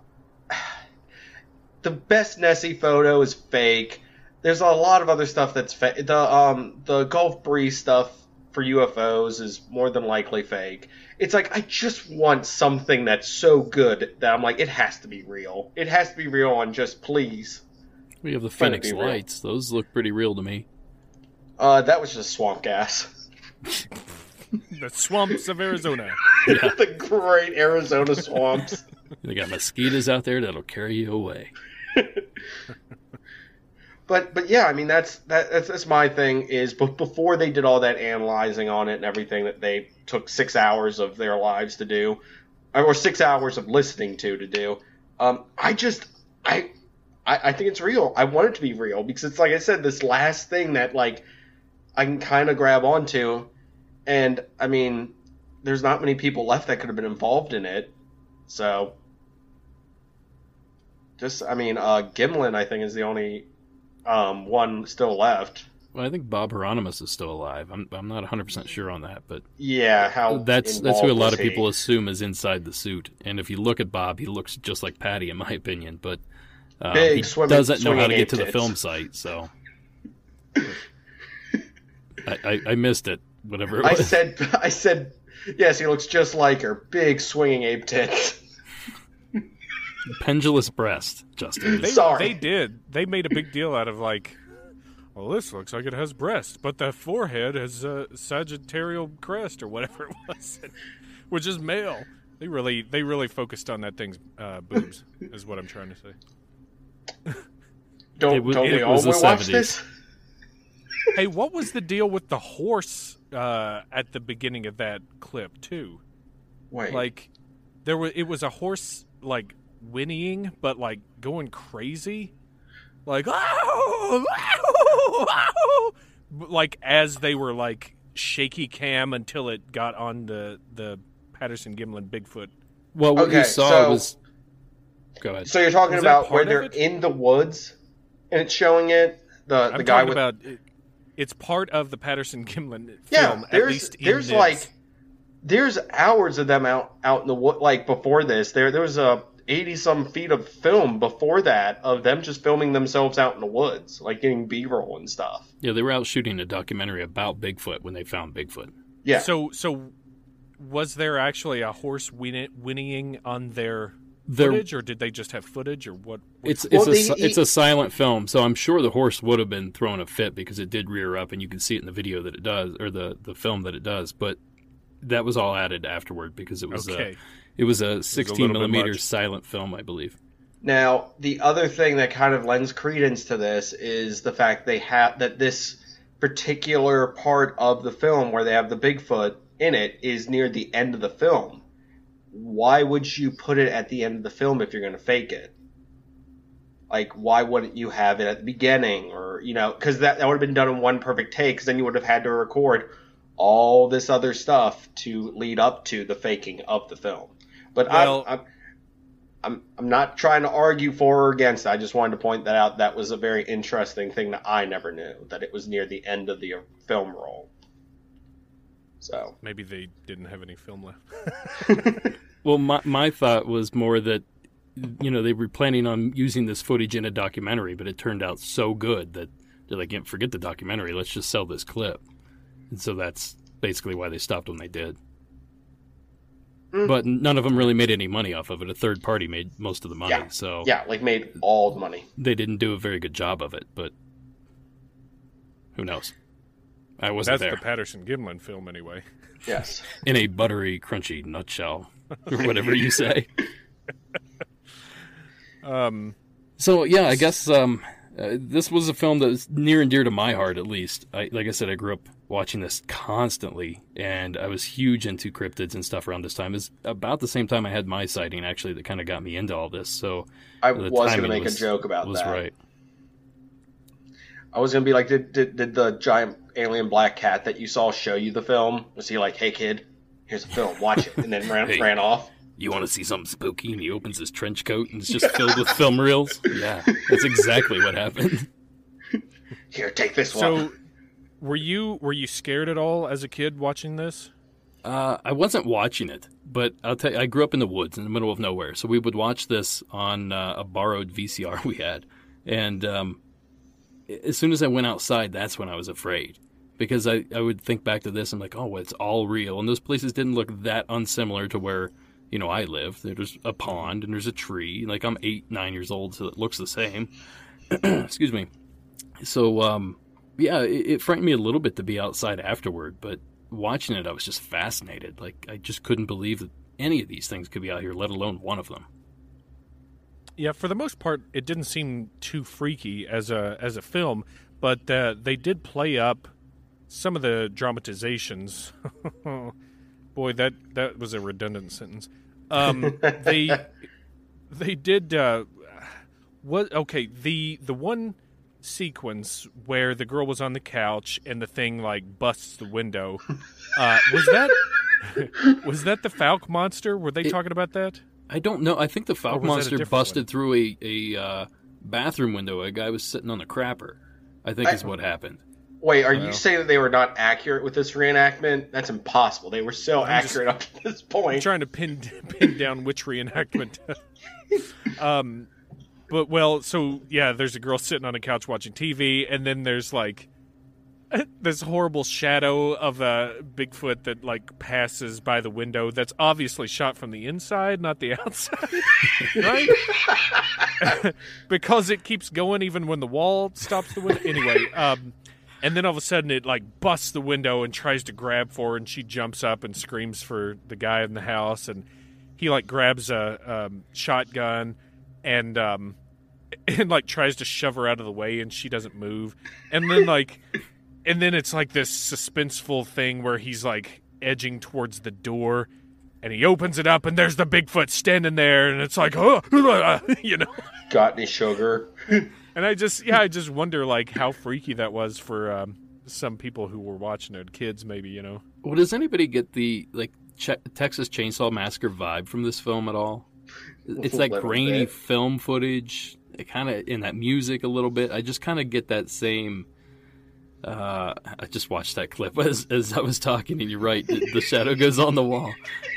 the best Nessie photo is fake, there's a lot of other stuff that's fake. The Gulf Breeze stuff for UFOs is more than likely fake. It's like, I just want something that's so good that I'm like, it has to be real. It has to be real, and just please. We have the Phoenix Lights. Those look pretty real to me. That was just swamp gas. The swamps of Arizona. Yeah. The great Arizona swamps. They got mosquitoes out there that'll carry you away. But yeah, I mean that's my thing is, but before they did all that analyzing on it and everything that they took 6 hours of their lives to do, or 6 hours of listening to do, I think it's real. I want it to be real because it's like I said, this last thing that like I can kind of grab onto, and I mean, there's not many people left that could have been involved in it, so just Gimlin I think is the only one still left. Well, I think Bob Hieronymus is still alive. I'm not 100% sure on that, but yeah, that's who a lot of people assume is inside the suit. And if you look at Bob, he looks just like Patty, in my opinion. But he doesn't know how to get to the film site, so I missed it. Whatever it was. I said, yes, he looks just like her. Big swinging ape tits. Pendulous breast, Justin. They did. They made a big deal out of like, well, this looks like it has breasts, but the forehead has a sagittarial crest or whatever it was, which is male. They really focused on that thing's boobs, is what I'm trying to say. Don't we all watch this? Hey, what was the deal with the horse at the beginning of that clip too? Wait, like it was a horse like whinnying, but like going crazy, like like as they were like shaky cam until it got on the Patterson Gimlin Bigfoot. Well, what you saw was. Go ahead. So you're talking about where they're in the woods, and it's showing it. The guy with. It's part of the Patterson Gimlin film. There's hours of them out in the wood. Like before this, there was 80-some feet of film before that of them just filming themselves out in the woods, like getting B-roll and stuff. Yeah, they were out shooting a documentary about Bigfoot when they found Bigfoot. Yeah. So was there actually a horse whinnying on their footage, or did they just have footage, or what? It's a silent film, so I'm sure the horse would have been throwing a fit because it did rear up, and you can see it in the video that it does, or the film that it does. But that was all added afterward because it was it was a 16 millimeter silent film, I believe. Now, the other thing that kind of lends credence to this is the fact that this particular part of the film where they have the Bigfoot in it is near the end of the film. Why would you put it at the end of the film if you're going to fake it? Like, why wouldn't you have it at the beginning? Or, because that would have been done in one perfect take, because then you would have had to record all this other stuff to lead up to the faking of the film. But I'm not trying to argue for or against it. I just wanted to point that out. That was a very interesting thing that I never knew, that it was near the end of the film roll. So maybe they didn't have any film left. Well, my thought was more that, they were planning on using this footage in a documentary, but it turned out so good that they're like, forget the documentary, let's just sell this clip. And so that's basically why they stopped when they did. But none of them really made any money off of it. A third party made most of the money, so... Yeah, like made all the money. They didn't do a very good job of it, but who knows? I wasn't there. That's the Patterson-Gimlin film, anyway. Yes. In a buttery, crunchy nutshell, or whatever you say. So, yeah, I guess this was a film that was near and dear to my heart, at least. Like I said, I grew up watching this constantly, and I was huge into cryptids and stuff around this time. It's about the same time I had my sighting, actually, that kind of got me into all this. So I was going to make a joke about that. Right. I was going to be like, did the giant alien black cat that you saw show you the film? Was he like, hey, kid, here's a film, watch it, and then ran off? You want to see something spooky? And he opens his trench coat, and it's just filled with film reels? Yeah, that's exactly what happened. Here, take this one. So, were you scared at all as a kid watching this? I wasn't watching it, but I'll tell you, I grew up in the woods in the middle of nowhere, so we would watch this on a borrowed VCR we had, and as soon as I went outside, that's when I was afraid, because I would think back to this and like, oh, well, it's all real, and those places didn't look that unsimilar to where, you know, I live. There's a pond and there's a tree. Like, I'm 8-9 years old, so it looks the same. Excuse me. So, yeah, it frightened me a little bit to be outside afterward, but watching it, I was just fascinated. Like, I just couldn't believe that any of these things could be out here, let alone one of them. Yeah, for the most part, it didn't seem too freaky as a film, but they did play up some of the dramatizations. Boy, that was a redundant sentence. They did the one sequence where the girl was on the couch and the thing like busts the window. Was that the Falk monster? Were they talking about that? I don't know. I think the Falk monster busted through a bathroom window. A guy was sitting on the crapper, I think is what happened. Wait, are you saying that they were not accurate with this reenactment? That's impossible. They were so accurate up to this point. I'm trying to pin down which reenactment. But, well, so, yeah, there's a girl sitting on a couch watching TV, and then there's, like, this horrible shadow of a Bigfoot that, like, passes by the window that's obviously shot from the inside, not the outside, right? Because it keeps going even when the wall stops the window. Anyway, and then all of a sudden it, like, busts the window and tries to grab for her, and she jumps up and screams for the guy in the house, and he, like, grabs a shotgun and like tries to shove her out of the way, and she doesn't move. And then it's like this suspenseful thing where he's like edging towards the door, and he opens it up, and there's the Bigfoot standing there, and it's like, oh, you know, got any sugar? And I just wonder like how freaky that was for some people who were watching it, kids maybe, you know. Well, does anybody get the like Texas Chainsaw Massacre vibe from this film at all? It's like grainy film footage, kind of in that music a little bit. I just kind of get that same. I just watched that clip as I was talking, and you're right. The shadow goes on the wall.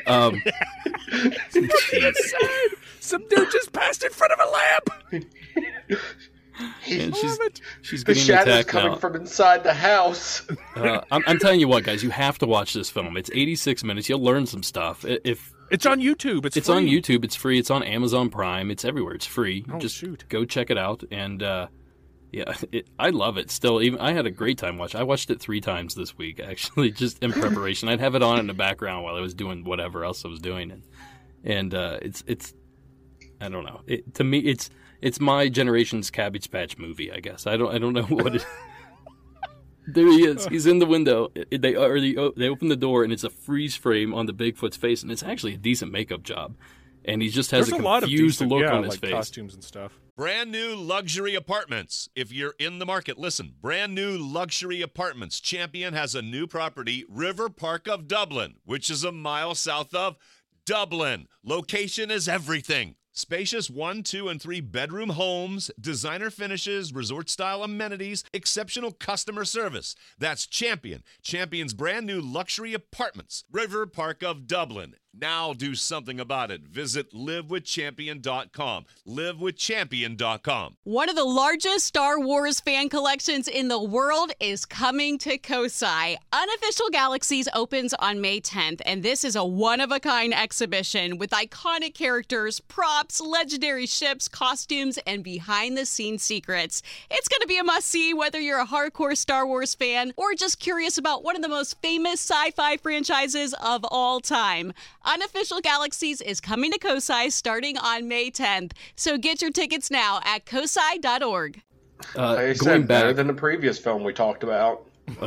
Some dude just passed in front of a lamp. And she's the getting shadow's attacked coming now. from inside the house. I'm telling you what, guys, you have to watch this film. It's 86 minutes. You'll learn some stuff. It's on YouTube. It's on free. YouTube. It's free. It's on Amazon Prime. It's everywhere. It's free. Oh, just shoot. go check it out. And yeah, I love it. Still, even I had a great time watching. I watched it 3 times this week, actually, just in preparation. I'd have it on in the background while I was doing whatever else I was doing, and it's I don't know. To me, it's my generation's Cabbage Patch movie. I guess I don't know what it. There he is. He's in the window. They open the door, and it's a freeze frame on the Bigfoot's face, and it's actually a decent makeup job. And he just has There's a lot of confused decent, look on his like face. costumes and stuff. Brand new luxury apartments. If you're in the market, listen. Brand new luxury apartments. Champion has a new property, River Park of Dublin, which is a mile south of Dublin. Location is everything. Spacious 1, 2, and 3 bedroom homes, designer finishes, resort-style amenities, exceptional customer service. That's Champion. Champion's brand new luxury apartments, River Park of Dublin. Now do something about it. Visit livewithchampion.com. Livewithchampion.com. One of the largest Star Wars fan collections in the world is coming to Kosai. Unofficial Galaxies opens on May 10th, and this is a one-of-a-kind exhibition with iconic characters, props, legendary ships, costumes, and behind-the-scenes secrets. It's going to be a must-see whether you're a hardcore Star Wars fan or just curious about one of the most famous sci-fi franchises of all time. Unofficial Galaxies is coming to Kosai starting on May 10th, so get your tickets now at kosai.org. I said better than the previous film we talked about.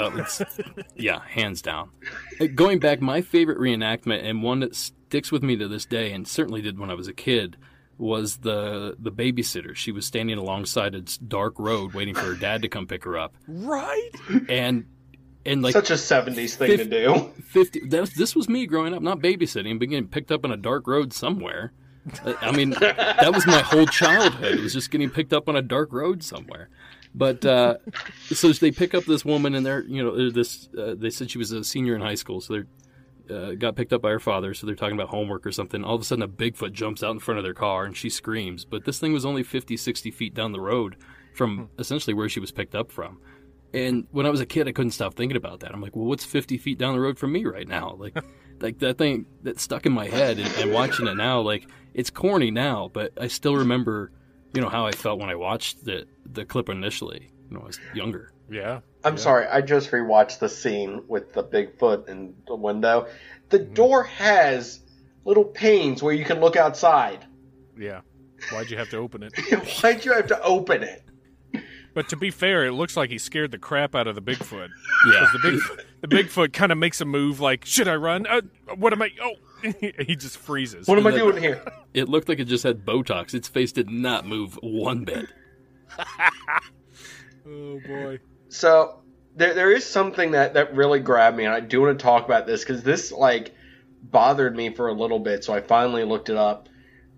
Yeah, hands down. Going back, my favorite reenactment, and one that sticks with me to this day, and certainly did when I was a kid, was the babysitter. She was standing alongside a dark road waiting for her dad to come pick her up. Right? And like such a 70s thing to do. This was me growing up, not babysitting, but getting picked up on a dark road somewhere. I mean, that was my whole childhood. It was just getting picked up on a dark road somewhere. But so they pick up this woman, and they said she was a senior in high school, so they got picked up by her father. So they're talking about homework or something. All of a sudden, a Bigfoot jumps out in front of their car, and she screams. But this thing was only 50, 60 feet down the road from essentially where she was picked up from. And when I was a kid, I couldn't stop thinking about that. I'm like, well, what's 50 feet down the road from me right now? Like that thing that stuck in my head, and watching it now, like, it's corny now, but I still remember, how I felt when I watched the clip initially, when I was younger. Yeah. I'm sorry, I just rewatched the scene with the Bigfoot in the window. The door has little panes where you can look outside. Yeah. Why'd you have to open it? Why'd you have to open it? But to be fair, it looks like he scared the crap out of the Bigfoot. Yeah. The Bigfoot kind of makes a move like, should I run? What am I? Oh, he just freezes. What am I doing here? It looked like it just had Botox. Its face did not move one bit. Oh, boy. So there is something that really grabbed me, and I do want to talk about this because this, bothered me for a little bit, so I finally looked it up.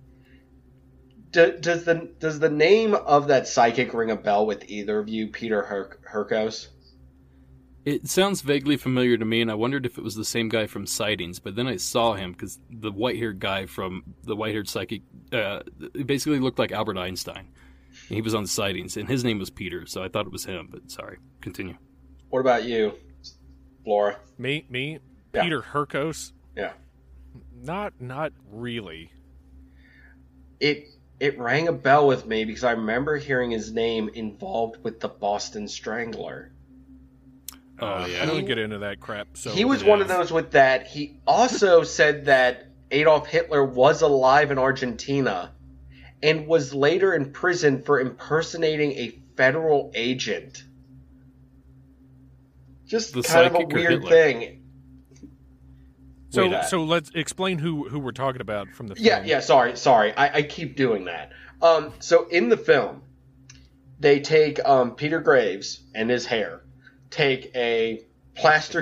Does the name of that psychic ring a bell with either of you, Peter Hurkos? It sounds vaguely familiar to me, and I wondered if it was the same guy from Sightings, but then I saw him, because the white-haired guy from the white-haired psychic basically looked like Albert Einstein. And he was on Sightings, and his name was Peter, so I thought it was him, but sorry. Continue. What about you, Laura? Me? Yeah. Peter Hurkos? Yeah. Not really. It rang a bell with me because I remember hearing his name involved with the Boston Strangler. Oh, yeah. I don't get into that crap. So he was one of those with that. He also said that Adolf Hitler was alive in Argentina and was later in prison for impersonating a federal agent. Just the kind of a weird thing. So let's explain who we're talking about from the film. Yeah, sorry. I keep doing that. So in the film, they take Peter Graves and his hair, take a plaster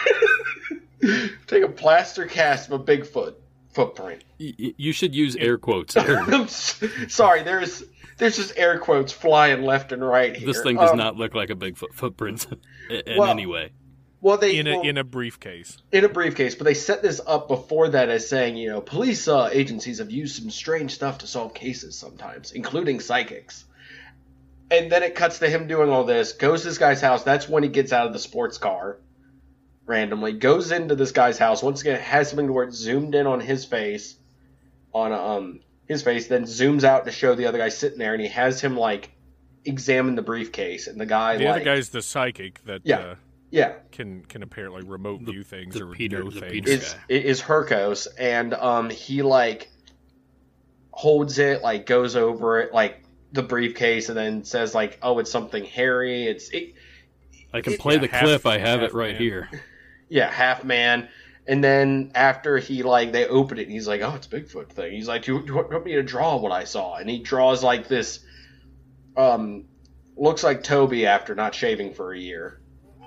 cast of a Bigfoot footprint. You should use air quotes. I'm sorry, there's just air quotes flying left and right here. This thing does not look like a Bigfoot footprint in any way. Well, in a briefcase. In a briefcase, but they set this up before that as saying, police agencies have used some strange stuff to solve cases sometimes, including psychics. And then it cuts to him doing all this, goes to this guy's house. That's when he gets out of the sports car randomly, goes into this guy's house. Once again, has something to where it's zoomed in on his face, then zooms out to show the other guy sitting there, and he has him examine the briefcase, and the other guy's the psychic that. Yeah, can apparently remote view things or Peter, know the things. Peter is Hurkos, and he holds it, goes over it, the briefcase, and then says oh, it's something hairy. I can play the clip. I have it right here. Yeah, half man. And then after he they open it, and he's like, oh, it's a Bigfoot thing. He's like, do you want me to draw what I saw? And he draws this looks like Toby after not shaving for a year.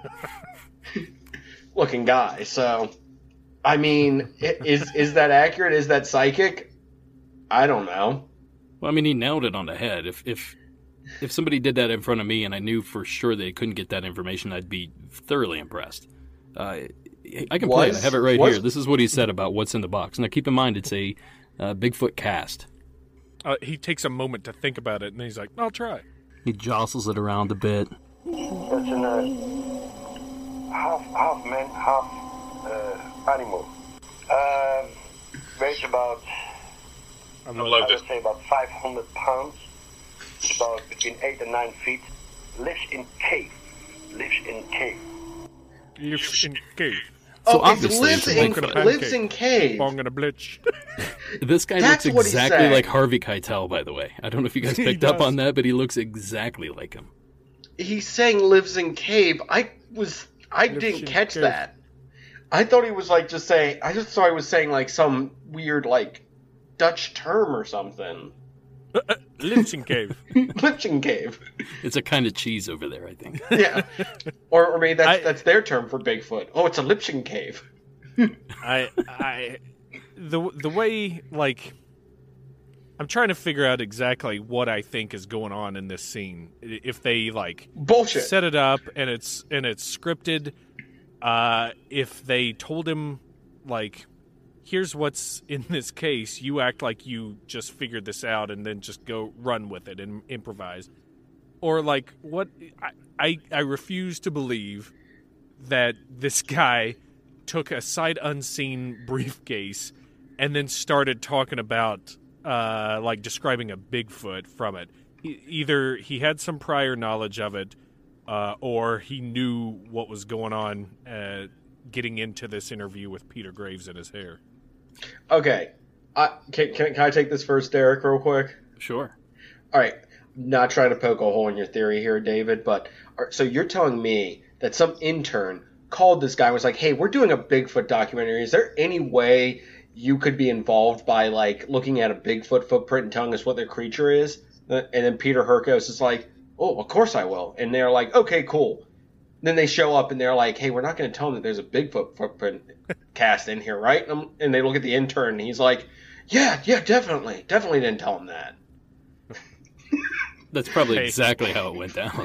Looking guy. So, I mean, is that accurate? Is that psychic? I don't know. Well, I mean, he nailed it on the head. If somebody did that in front of me and I knew for sure they couldn't get that information, I'd be thoroughly impressed. I can play it. I have it right here. This is what he said about what's in the box. Now, keep in mind, it's a Bigfoot cast. He takes a moment to think about it, and he's like, I'll try. He jostles it around a bit. It's half man, half animal. Weighs about, I would say about 500 pounds. It's about between 8 and 9 feet. Lives in cave. Lives in cave. So oh, lives in cave. Bong and a blitch. This guy looks exactly like Harvey Keitel, by the way. I don't know if you guys picked up on that, but he looks exactly like him. He's saying lives in cave. I didn't catch that. I thought he was like just saying. I just thought he was saying like some weird like Dutch term or something. Lives in cave. Lives in cave. It's a kind of cheese over there, I think. Yeah, or maybe that's their term for Bigfoot. Oh, it's a Lipschen cave. The way, like, I'm trying to figure out exactly what I think is going on in this scene. If they like bullshit set it up and it's scripted, if they told him like, here's what's in this case, you act like you just figured this out and then just go run with it and improvise, or like what? I refuse to believe that this guy took a sight unseen briefcase and then started talking about like describing a Bigfoot from it. Either he had some prior knowledge of it, or he knew what was going on getting into this interview with Peter Graves in his hair. Okay. Can I take this first, Derek, real quick? Sure. All right. Not trying to poke a hole in your theory here, David, but so you're telling me that some intern called this guy and was like, hey, we're doing a Bigfoot documentary. Is there any way you could be involved by, like, looking at a Bigfoot footprint and telling us what their creature is? And then Peter Hurkos is like, oh, of course I will. And they're like, okay, cool. Then they show up and they're like, hey, we're not going to tell them that there's a Bigfoot footprint cast in here, right? And they look at the intern and he's like, yeah, definitely. Definitely didn't tell him that. That's probably exactly how it went down.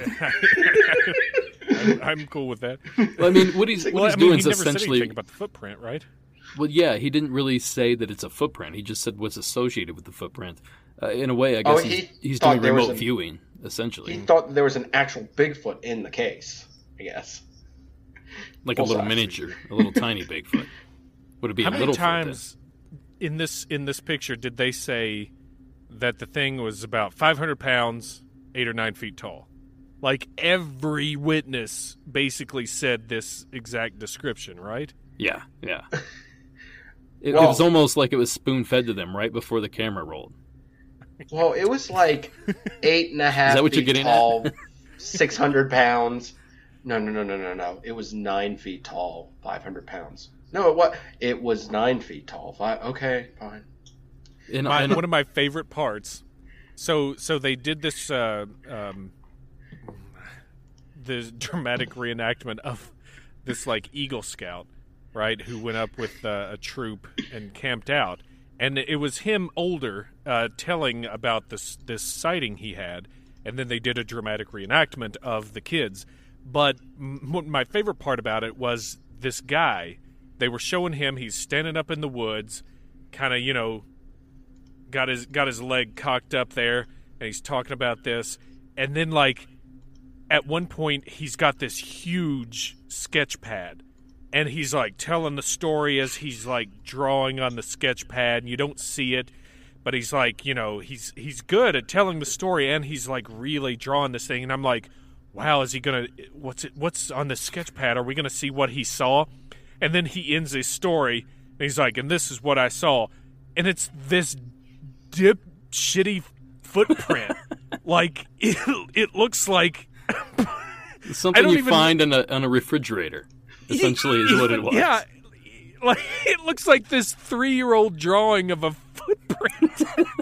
I'm cool with that. Well, I mean, what he's doing is he never essentially said anything about the footprint, right? Well, yeah, he didn't really say that it's a footprint. He just said what's associated with the footprint. In a way, I guess he's doing remote viewing, essentially. He thought there was an actual Bigfoot in the case, I guess. Like a little miniature, a little tiny Bigfoot. Would it be How a many little times in this picture did they say that the thing was about 500 pounds, 8 or 9 feet tall? Like, every witness basically said this exact description, right? Yeah. It was almost like it was spoon-fed to them right before the camera rolled. Well, it was like 8.5 feet tall, 600 pounds. No. It was 9 feet tall, 500 pounds. No, it was 9 feet tall. Okay, fine. One of my favorite parts. So they did this the dramatic reenactment of this like Eagle Scout, right, who went up with a troop and camped out, and it was him older telling about this sighting he had, and then they did a dramatic reenactment of the kids. But my favorite part about it was this guy. They were showing him, he's standing up in the woods, kind of, got his leg cocked up there, and he's talking about this. And then, like, at one point, he's got this huge sketch pad, and he's, like, telling the story as he's, like, drawing on the sketch pad, and you don't see it. But he's, like, he's good at telling the story, and he's, like, really drawing this thing. And I'm like, wow, is he going to – what's on the sketch pad? Are we going to see what he saw? And then he ends his story, and he's like, and this is what I saw. And it's this shitty footprint. Like, it looks like... something you find on a refrigerator, essentially, is what it was. Yeah, like, it looks like this 3-year-old drawing of a footprint.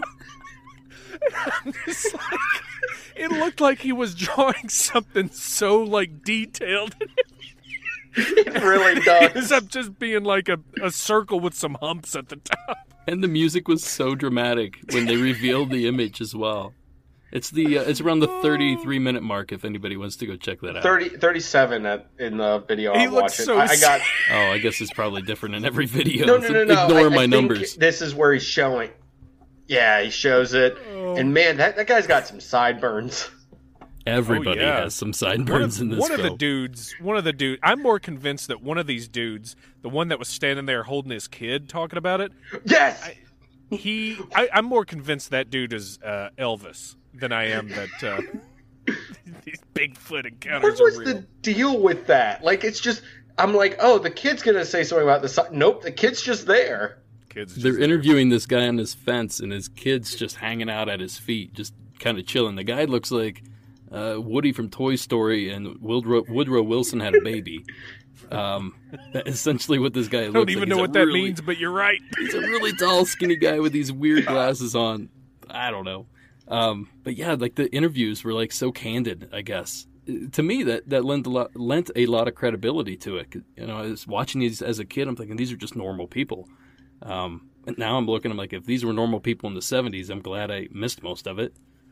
I'm just like, it looked like he was drawing something so, like, detailed. It really does. It ends up just being like a circle with some humps at the top. And the music was so dramatic when they revealed the image as well. It's it's around the 33-minute mark if anybody wants to go check that out. 37 in the video He I'm looks watching. so I got. Oh, I guess it's probably different in every video. No. Ignore my I think numbers. this is where he's showing. Yeah, he shows it, and man, that guy's got some sideburns. Everybody has some sideburns in this One film. of the dudes, I'm more convinced that one of these dudes, the one that was standing there holding his kid talking about it, Yes. I'm more convinced that dude is Elvis than I am that these Bigfoot encounters What was are real. the deal with that? Like, it's just, I'm like, oh, the kid's gonna say something about the side. Nope, the kid's just there. They're interviewing this guy on this fence, and his kid's just hanging out at his feet, just kind of chilling. The guy looks like Woody from Toy Story, and Woodrow Wilson had a baby. That's essentially what this guy looks like. I don't even know what that means, but you're right. He's a really tall, skinny guy with these weird glasses on. I don't know. But yeah, like the interviews were like so candid, I guess. To me, that lent a lot of credibility to it. You know, I was watching these as a kid, I'm thinking these are just normal people. And now I'm looking, I'm like, if these were normal people in the 70s, I'm glad I missed most of it.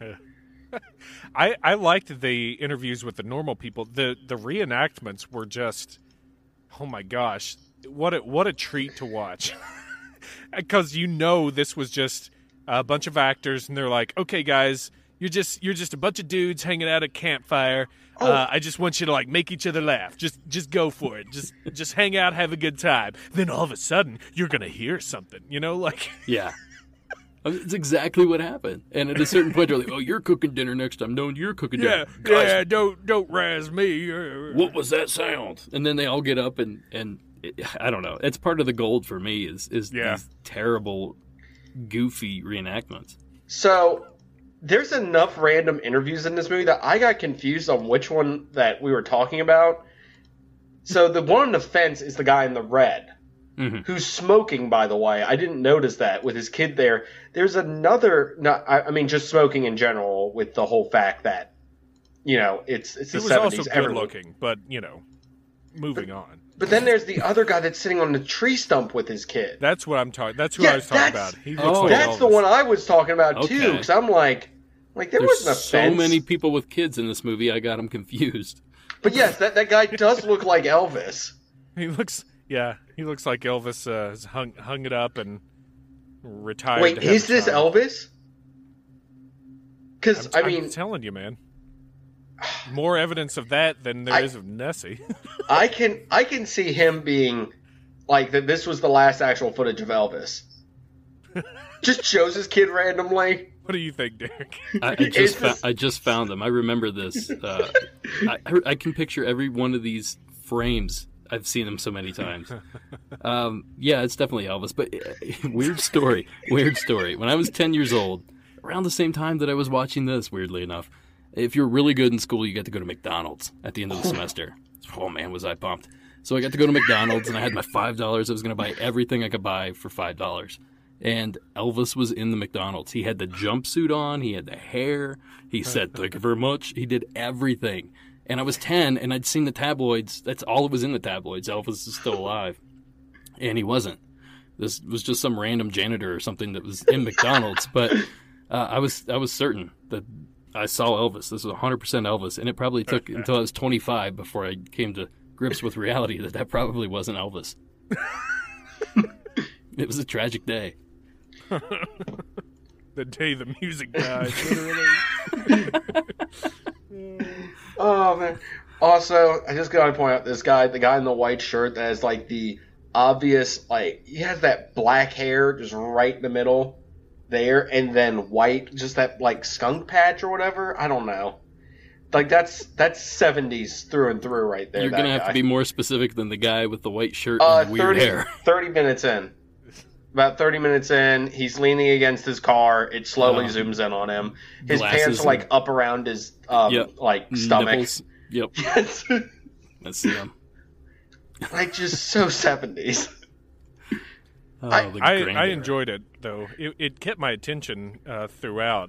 I liked the interviews with the normal people. The reenactments were just, oh my gosh, what a treat to watch. Because this was just a bunch of actors, and they're like, okay, guys, you're just a bunch of dudes hanging out at a campfire. I just want you to like make each other laugh. Just go for it. Just hang out, have a good time. Then all of a sudden, you're gonna hear something. Like yeah. It's exactly what happened. And at a certain point, they're like, "Oh, you're cooking dinner next time. No, you're cooking dinner. Yeah. Don't razz me. What was that sound?" And then they all get up and I don't know. It's part of the gold for me is these terrible, goofy reenactments. So there's enough random interviews in this movie that I got confused on which one that we were talking about. So the one on the fence is the guy in the red. Mm-hmm. Who's smoking, by the way. I didn't notice that with his kid there. There's another, just smoking in general with the whole fact that, it's the 70s. It was also good looking, but, moving on. But then there's the other guy that's sitting on the tree stump with his kid. That's what I'm talking. That's who I was talking about. He looks like that's Elvis. the one I was talking about, too, because I'm like there wasn't a fence. So many people with kids in this movie, I got them confused. But yes, that guy does look like Elvis. He looks like Elvis has hung it up and retired. Wait, is this Elvis? Because I'm telling you, man, more evidence of that than there is of Nessie. I can see him being like that. This was the last actual footage of Elvis. Just shows his kid randomly. What do you think, Derek? I just found them. I remember this. I can picture every one of these frames. I've seen them so many times. Yeah, it's definitely Elvis. But weird story. When I was 10 years old, around the same time that I was watching this, weirdly enough, if you're really good in school, you get to go to McDonald's at the end of the semester. Oh, man, was I pumped. So I got to go to McDonald's, and I had my $5. I was going to buy everything I could buy for $5. And Elvis was in the McDonald's. He had the jumpsuit on. He had the hair. He said, "Thank you very much." He did everything. And I was 10, and I'd seen the tabloids. That's all that was in the tabloids. Elvis is still alive. And he wasn't. This was just some random janitor or something that was in McDonald's. But I was certain that I saw Elvis. This was 100% Elvis. And it probably took until I was 25 before I came to grips with reality that probably wasn't Elvis. It was a tragic day. The day the music died, literally. Oh, man. Also, I just got to point out this guy, the guy in the white shirt that has, like, the obvious, like, he has that black hair just right in the middle there, and then white, just that, like, skunk patch or whatever. I don't know. Like, that's 70s through and through right there. You're going to have to be more specific than the guy with the white shirt and the weird hair. 30 minutes in. About 30 minutes in, he's leaning against his car. It slowly zooms in on him. His pants are like up around his like stomach. Nipples. Yep. Yes. Let's see him. Like just so 70s. I enjoyed it though. It kept my attention throughout.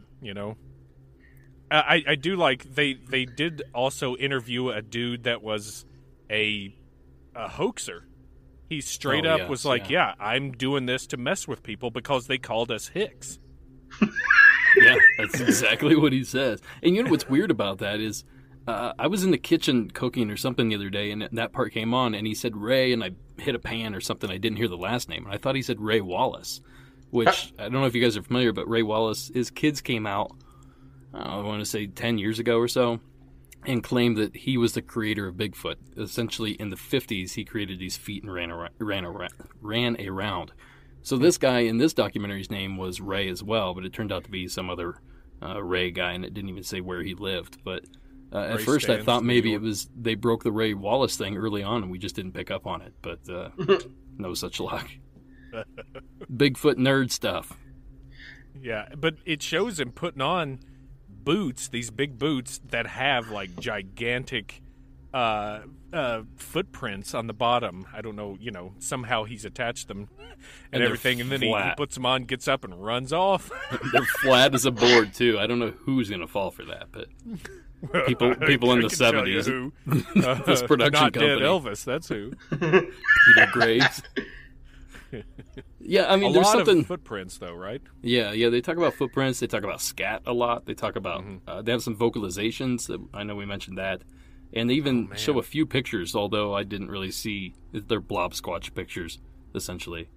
I do like they did also interview a dude that was a hoaxer. He straight up was like, yeah, I'm doing this to mess with people because they called us Hicks. Yeah, that's exactly what he says. And you know what's weird about that is I was in the kitchen cooking or something the other day, and that part came on, and he said Ray, and I hit a pan or something. I didn't hear the last name, and I thought he said Ray Wallace, which I don't know if you guys are familiar, but Ray Wallace, his kids came out, I want to say 10 years ago or so, and claimed that he was the creator of Bigfoot. Essentially, in the 50s, he created these feet and ran around. So this guy in this documentary's name was Ray as well, but it turned out to be some other Ray guy, and it didn't even say where he lived, but... at first, I thought maybe it was they broke the Ray Wallace thing early on, and we just didn't pick up on it. But no such luck. Bigfoot nerd stuff. Yeah, but it shows him putting on boots, these big boots that have like gigantic footprints on the bottom. I don't know, somehow he's attached them and everything, and then he puts them on, gets up, and runs off. They're flat as a board too. I don't know who's going to fall for that, but. People in the 70s. This production not company. Dead Elvis, that's who. Peter Graves. Yeah, I mean, there's something. Of footprints, though, right? Yeah. They talk about footprints. They talk about scat a lot. They talk about. They have some vocalizations. I know we mentioned that, and they even show a few pictures. Although I didn't really see, they're blob squatch pictures, essentially.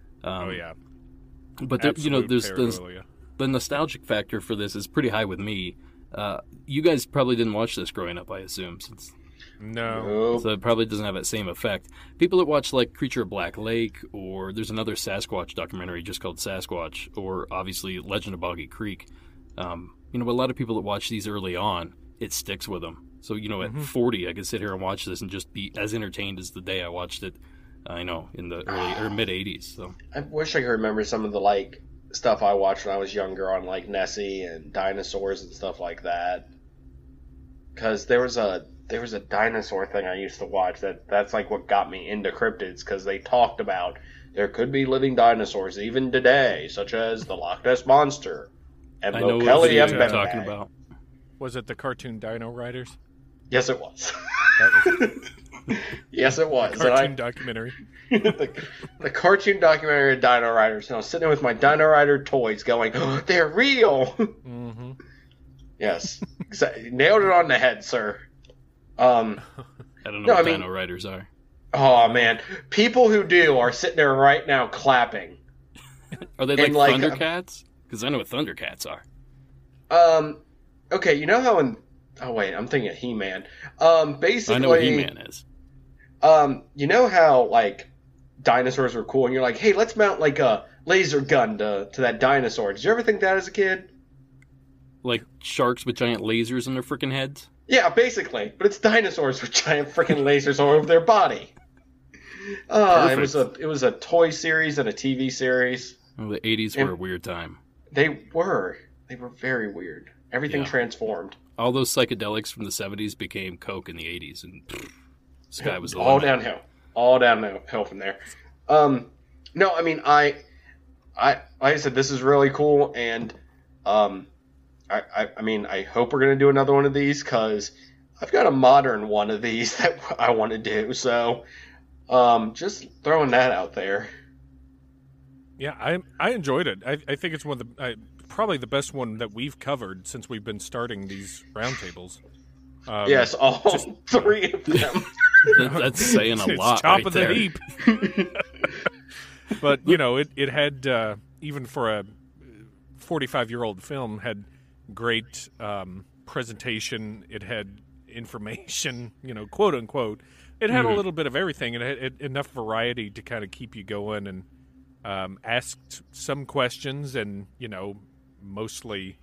But there's the nostalgic factor for this is pretty high with me. You guys probably didn't watch this growing up, I assume. No. So it probably doesn't have that same effect. People that watch, like, Creature of Black Lake, or there's another Sasquatch documentary just called Sasquatch, or obviously Legend of Boggy Creek. But a lot of people that watch these early on, it sticks with them. So, at 40, I could sit here and watch this and just be as entertained as the day I watched it, in the early or mid-'80s. So I wish I could remember some of the, stuff I watched when I was younger on Nessie and dinosaurs and stuff like that. Because there was a dinosaur thing I used to watch that's what got me into cryptids, because they talked about there could be living dinosaurs even today, such as the Loch Ness Monster and Kelly and Ben talking about. Was it the cartoon Dino Riders? Yes, it was. Yes, it was. Cartoon documentary. the cartoon documentary of Dino Riders. And I was sitting there with my Dino Rider toys going, oh, they're real. Mm-hmm. Yes. Nailed it on the head, sir. I don't know what Dino Riders are. Oh, man. People who do are sitting there right now clapping. Are they like Thundercats? Because I know what Thundercats are. Okay, you know how in... Oh, wait, I'm thinking of He-Man. Basically... I know what He-Man is. You know how, dinosaurs were cool, and you're like, hey, let's mount, a laser gun to that dinosaur. Did you ever think that as a kid? Like sharks with giant lasers in their freaking heads? Yeah, basically. But it's dinosaurs with giant freaking lasers all over their body. It was a toy series and a TV series. Well, the 80s were a weird time. They were. They were very weird. Everything transformed. All those psychedelics from the 70s became Coke in the 80s, and sky was the all limit. downhill. All downhill from there. No, I mean, like I said, this is really cool, and I mean, I hope we're gonna do another one of these, because I've got a modern one of these that I want to do. So, just throwing that out there. Yeah, I enjoyed it. I think it's one of the probably the best one that we've covered since we've been starting these roundtables. Yes, all three of them. That's saying a lot. Top right of there. the heap. But it had even for a 45-year-old film, had great presentation. It had information, quote unquote. It had a little bit of everything, and it had enough variety to kind of keep you going, and asked some questions, and mostly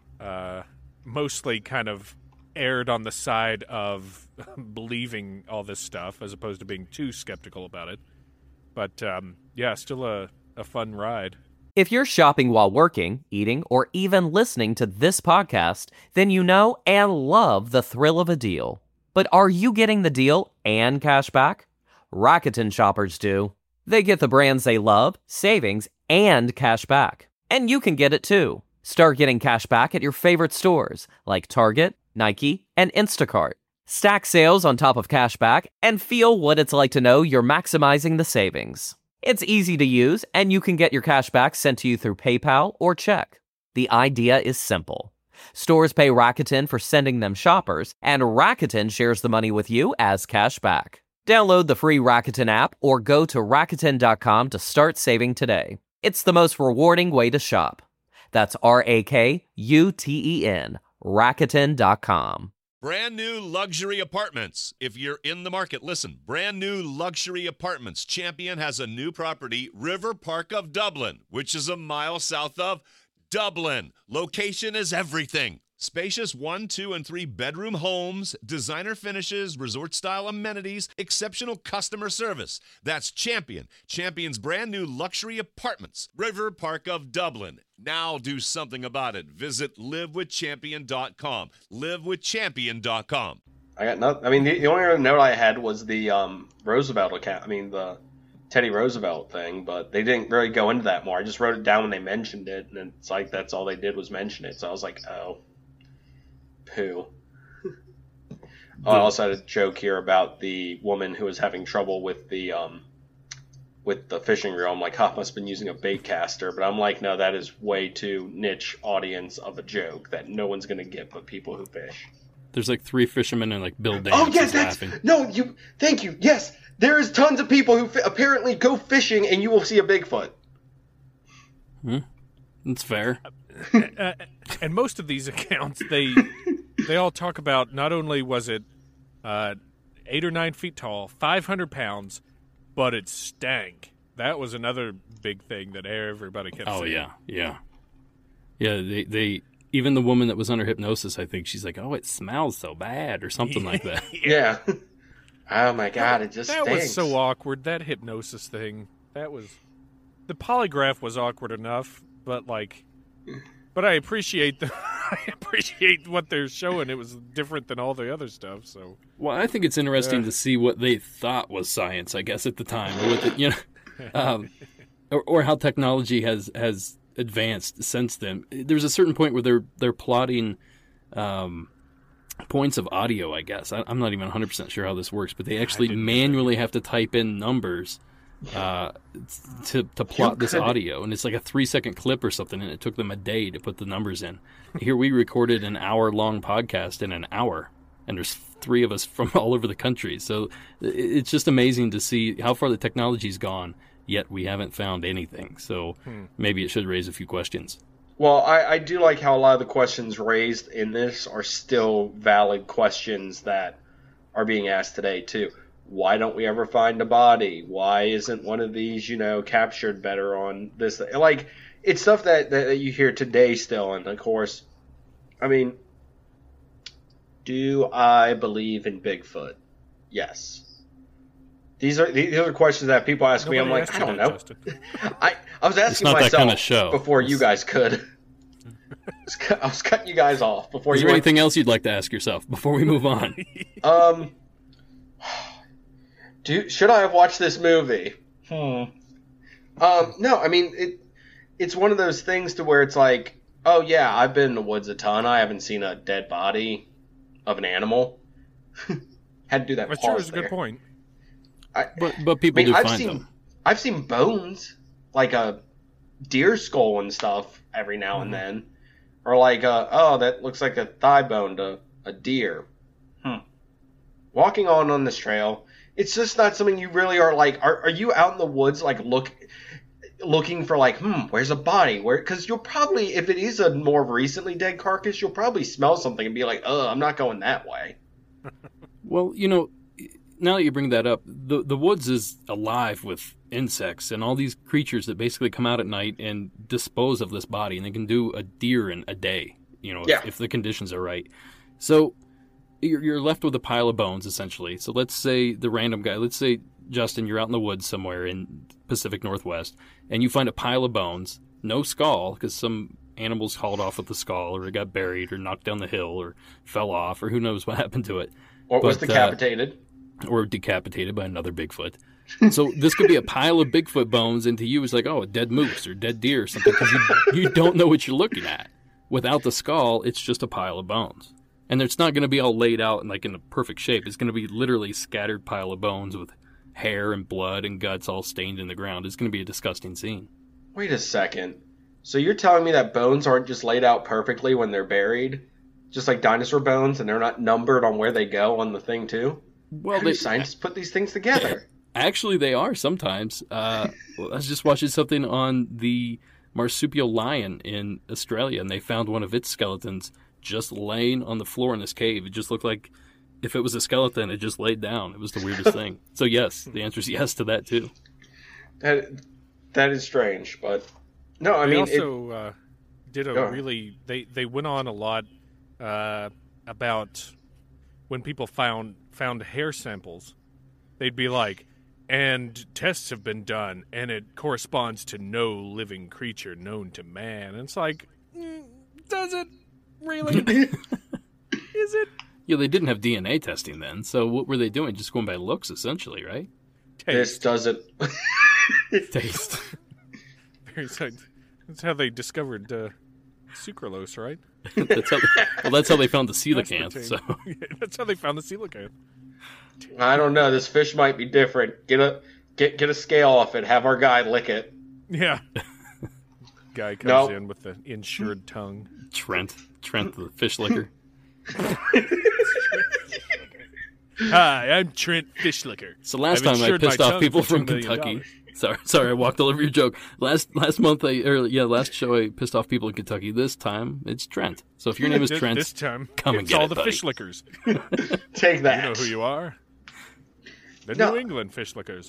kind of aired on the side of believing all this stuff as opposed to being too skeptical about it. But still a fun ride. If you're shopping while working, eating, or even listening to this podcast, then you know and love the thrill of a deal. But are you getting the deal and cash back? Rakuten shoppers do. They get the brands they love, savings, and cash back. And you can get it too. Start getting cash back at your favorite stores like Target, Nike, and Instacart. Stack sales on top of cash back and feel what it's like to know you're maximizing the savings. It's easy to use, and you can get your cash back sent to you through PayPal or check. The idea is simple. Stores pay Rakuten for sending them shoppers, and Rakuten shares the money with you as cash back. Download the free Rakuten app or go to Rakuten.com to start saving today. It's the most rewarding way to shop. That's Rakuten, Rakuten.com. Brand new luxury apartments. If you're in the market, listen. Brand new luxury apartments. Champion has a new property, River Park of Dublin, which is a mile south of Dublin. Location is everything. Spacious 1, 2, and 3 bedroom homes, designer finishes, resort-style amenities, exceptional customer service. That's Champion. Champion's brand new luxury apartments, River Park of Dublin. Now do something about it. Visit livewithchampion.com. Livewithchampion.com. I got nothing. I mean, the only other note I had was the Roosevelt account. I mean, the Teddy Roosevelt thing, but they didn't really go into that more. I just wrote it down when they mentioned it, and it's like that's all they did was mention it. So I was like, oh. Poo. I also had a joke here about the woman who was having trouble with the fishing reel. I'm like, must have been using a bait caster, but I'm like, no, that is way too niche audience of a joke that no one's gonna get but people who fish. There's like 3 fishermen and like Bill Dance. Oh yes, thank you. Yes, there is tons of people who apparently go fishing and you will see a Bigfoot. That's fair. And most of these accounts, they all talk about not only was it 8 or 9 feet tall, 500 pounds, but it stank. That was another big thing that everybody kept saying. Oh, yeah. They even the woman that was under hypnosis, I think, she's like, oh, it smells so bad or something like that. Yeah. Oh, my God, it just That stinks. was so awkward, that hypnosis thing. The polygraph was awkward enough, but I appreciate what they're showing. It was different than all the other stuff. So, well, I think it's interesting to see what they thought was science, I guess, at the time, or what or how technology has advanced since then. There's a certain point where they're plotting points of audio, I guess. I'm not even 100% sure how this works, but they actually manually have to type in numbers to plot this audio, and it's like a 3-second clip or something, and it took them a day to put the numbers in. Here we recorded an hour-long podcast in an hour, and there's 3 of us from all over the country, so it's just amazing to see how far the technology's gone, yet we haven't found anything, so maybe it should raise a few questions. Well, I do like how a lot of the questions raised in this are still valid questions that are being asked today, too. Why don't we ever find a body? Why isn't one of these, captured better on this? Like, it's stuff that you hear today still. And, of course, I mean, do I believe in Bigfoot? Yes. These are questions that people ask me. I'm like, I don't know. I was asking myself that kind of show. Before you guys could. I was cutting you guys off before. Is there anything else you'd like to ask yourself before we move on? Should I have watched this movie? No, I mean, it's one of those things to where it's like, oh yeah, I've been in the woods a ton. I haven't seen a dead body of an animal. Had to do that. That sure is a good point. But people do find them. I've seen bones, like a deer skull and stuff every now and then. Or like, that looks like a thigh bone to a deer. Walking on this trail, it's just not something you really are like. Are you out in the woods like looking for like, where's a body? Because you'll probably, if it is a more recently dead carcass, you'll probably smell something and be like, I'm not going that way. Well, now that you bring that up, the woods is alive with insects and all these creatures that basically come out at night and dispose of this body, and they can do a deer in a day, if the conditions are right. So you're left with a pile of bones, essentially. So let's say the random guy, let's say, Justin, you're out in the woods somewhere in Pacific Northwest, and you find a pile of bones, no skull, because some animals hauled off with the skull, or it got buried, or knocked down the hill, or fell off, or who knows what happened to it. Or was decapitated. Or decapitated by another Bigfoot. So this could be a pile of Bigfoot bones, and to you it's like, a dead moose or dead deer or something, because you don't know what you're looking at. Without the skull, it's just a pile of bones. And it's not going to be all laid out in a perfect shape. It's going to be literally scattered pile of bones with hair and blood and guts all stained in the ground. It's going to be a disgusting scene. Wait a second. So you're telling me that bones aren't just laid out perfectly when they're buried? Just like dinosaur bones, and they're not numbered on where they go on the thing, too? Well, How do scientists put these things together? Actually, they are sometimes. I was just watching something on the marsupial lion in Australia, and they found one of its skeletons just laying on the floor in this cave. It just looked like if it was a skeleton, it just laid down. It was the weirdest thing. So yes, the answer is yes to that too. That is strange, but no, I they mean, also did a really. They went on a lot about when people found hair samples. They'd be like, and tests have been done, and it corresponds to no living creature known to man. And it's like, does it really? Is it? Yeah, they didn't have DNA testing then, so what were they doing? Just going by looks, essentially, right? This doesn't... Taste. That's how they discovered sucralose, right? that's how they found the coelacanth. So. Yeah, that's how they found the coelacanth. I don't know. This fish might be different. Get a scale off it. Have our guy lick it. Yeah. Guy comes in with the insured tongue. Trent, the fish licker. Hi, I'm Trent Fishlicker. So last time I pissed off people from Kentucky. Sorry, I walked all over your joke. Last show I pissed off people in Kentucky. This time it's Trent. So if your name is Trent, this time come and get all it, the buddy. Fishlickers. Take that. You know who you are. The New England Fishlickers.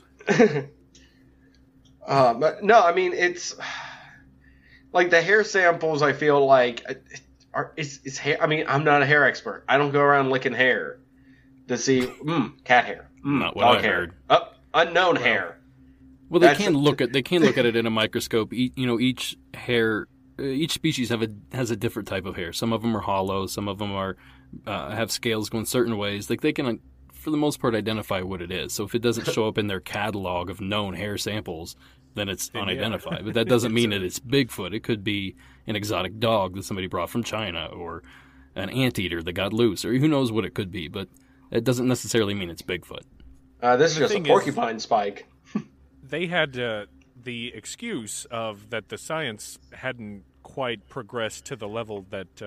But no, I mean it's like the hair samples. I feel like it's hair. I mean, I'm not a hair expert. I don't go around licking hair to see cat hair, not what dog I hair, heard. Unknown hair. Well, they can look at it in a microscope. Each hair, each species has a different type of hair. Some of them are hollow. Some of them are have scales going certain ways. Like they can, for the most part, identify what it is. So if it doesn't show up in their catalog of known hair samples, then it's unidentified. But that doesn't mean that it's Bigfoot. It could be an exotic dog that somebody brought from China, or an anteater that got loose, or who knows what it could be. But it doesn't necessarily mean it's Bigfoot. This is just a porcupine spike. They had the excuse of that the science hadn't quite progressed to the level that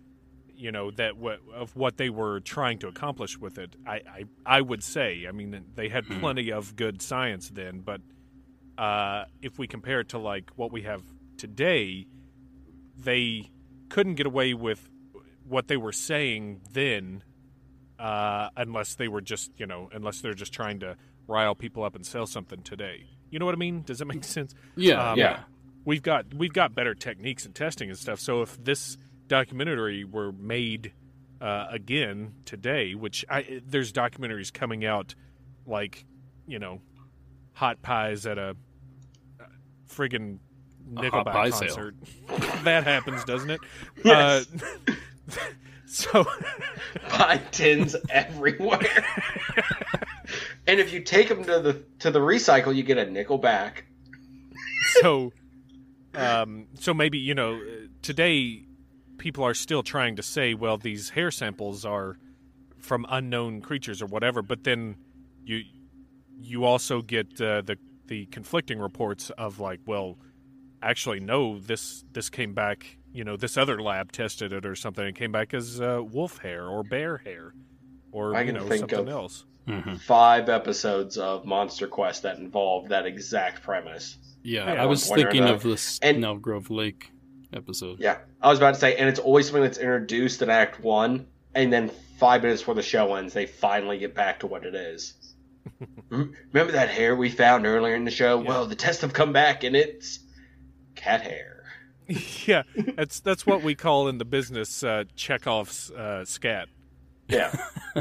of what they were trying to accomplish with it. I would say, I mean, they had plenty of good science then, but if we compare it to like what we have today, they couldn't get away with what they were saying then, unless they were just unless they're just trying to rile people up and sell something today. You know what I mean? Does that make sense? Yeah. We've got better techniques and testing and stuff. So if this documentary were made again today, which there's documentaries coming out like, hot pies at a friggin' Nickelback concert. That happens, doesn't it? Yes. So pie tins everywhere. And if you take them to the recycle, you get a nickel back. So maybe today people are still trying to say, well, these hair samples are from unknown creatures or whatever. But then you also get the conflicting reports of like, well, actually, no, this came back. This other lab tested it or something. It came back as wolf hair or bear hair or I can think something of else. 5 episodes of Monster Quest that involved that exact premise. Yeah, I was thinking of the Snell Grove Lake episode. Yeah, I was about to say, and it's always something that's introduced in Act 1, and then 5 minutes before the show ends, they finally get back to what it is. Remember that hair we found earlier in the show? Yeah. Well, the tests have come back, and it's cat hair. Yeah, that's what we call in the business Chekhov's scat. Yeah.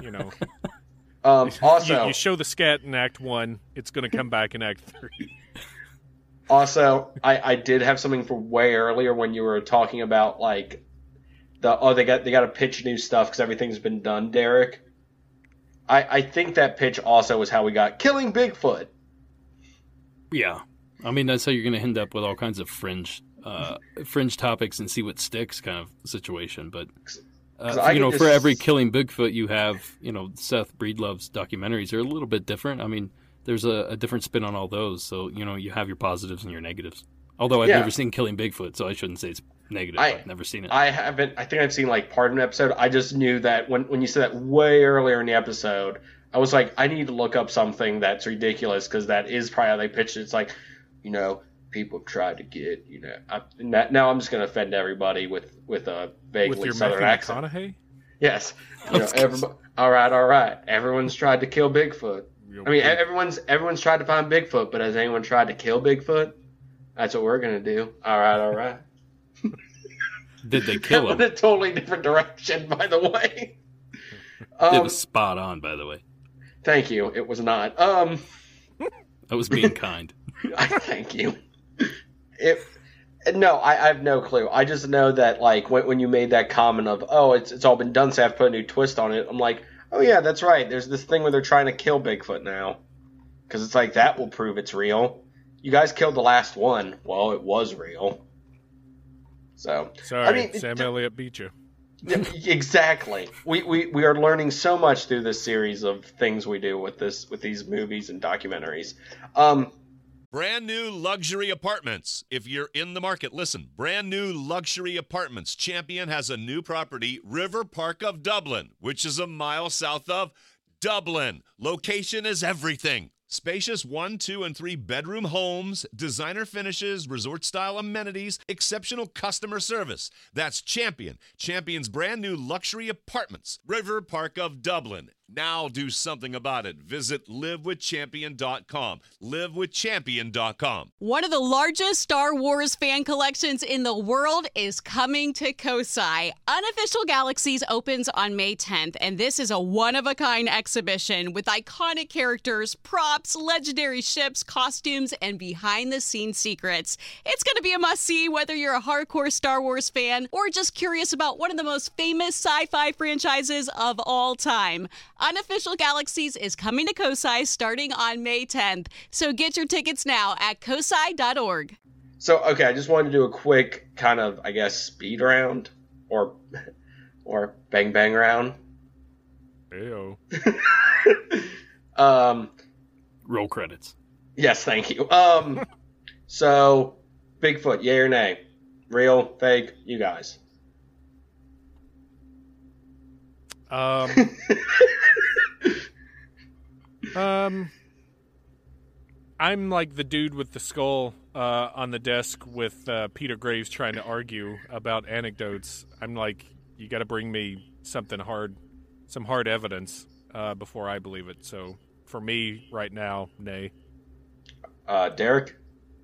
Also, you show the scat in Act 1, it's going to come back in Act 3. Also, I did have something for way earlier when you were talking about like they got to pitch new stuff because everything's been done, Derek. I think that pitch also was how we got Killing Bigfoot. Yeah, I mean that's how you're going to end up with all kinds of fringe topics and see what sticks kind of situation, but. For every Killing Bigfoot you have, Seth Breedlove's documentaries are a little bit different. I mean, there's a different spin on all those. So, you have your positives and your negatives. Although I've never seen Killing Bigfoot, so I shouldn't say it's negative. I've never seen it. I haven't. I think I've seen like part of an episode. I just knew that when you said that way earlier in the episode, I was like, I need to look up something that's ridiculous because that is probably how they pitched it. It's like, people try to get, now I'm just going to offend everybody with a vaguely southern accent. McConaughey? Yes. Everybody, all right. Everyone's tried to kill Bigfoot. I mean, everyone's tried to find Bigfoot, but has anyone tried to kill Bigfoot? That's what we're going to do. All right. Did they kill him? In a totally different direction, by the way. It was spot on, by the way. Thank you. It was not. I was being kind. Thank you. I have no clue. I just know that like when you made that comment of it's all been done, so I have to put a new twist on it. I'm like, oh yeah, that's right. There's this thing where they're trying to kill Bigfoot now, because it's like that will prove it's real. You guys killed the last one. Well, it was real. So sorry, Sam Elliott beat you. Exactly. We are learning so much through this series of things we do with these movies and documentaries. Brand new luxury apartments. If you're in the market, listen. Brand new luxury apartments. Champion has a new property, River Park of Dublin, which is a mile south of Dublin. Location is everything. Spacious 1, 2, and 3 bedroom homes, designer finishes, resort-style amenities, exceptional customer service. That's Champion. Champion's brand new luxury apartments, River Park of Dublin. Now do something about it. Visit livewithchampion.com. Livewithchampion.com. One of the largest Star Wars fan collections in the world is coming to Kosai. Unofficial Galaxies opens on May 10th, and this is a one-of-a-kind exhibition with iconic characters, props, legendary ships, costumes, and behind-the-scenes secrets. It's going to be a must-see whether you're a hardcore Star Wars fan or just curious about one of the most famous sci-fi franchises of all time. Unofficial Galaxies is coming to Kosai starting on May 10th, so get your tickets now at kosai.org. So, okay, I just wanted to do a quick kind of, I guess, speed round or bang bang round. Heyo. Roll credits. Yes, thank you. So, Bigfoot, yay or nay? Real, fake, you guys. I'm like the dude with the skull on the desk with Peter Graves trying to argue about anecdotes. I'm like, you got to bring me something hard, some hard evidence before I believe it. So for me right now, nay. Derek?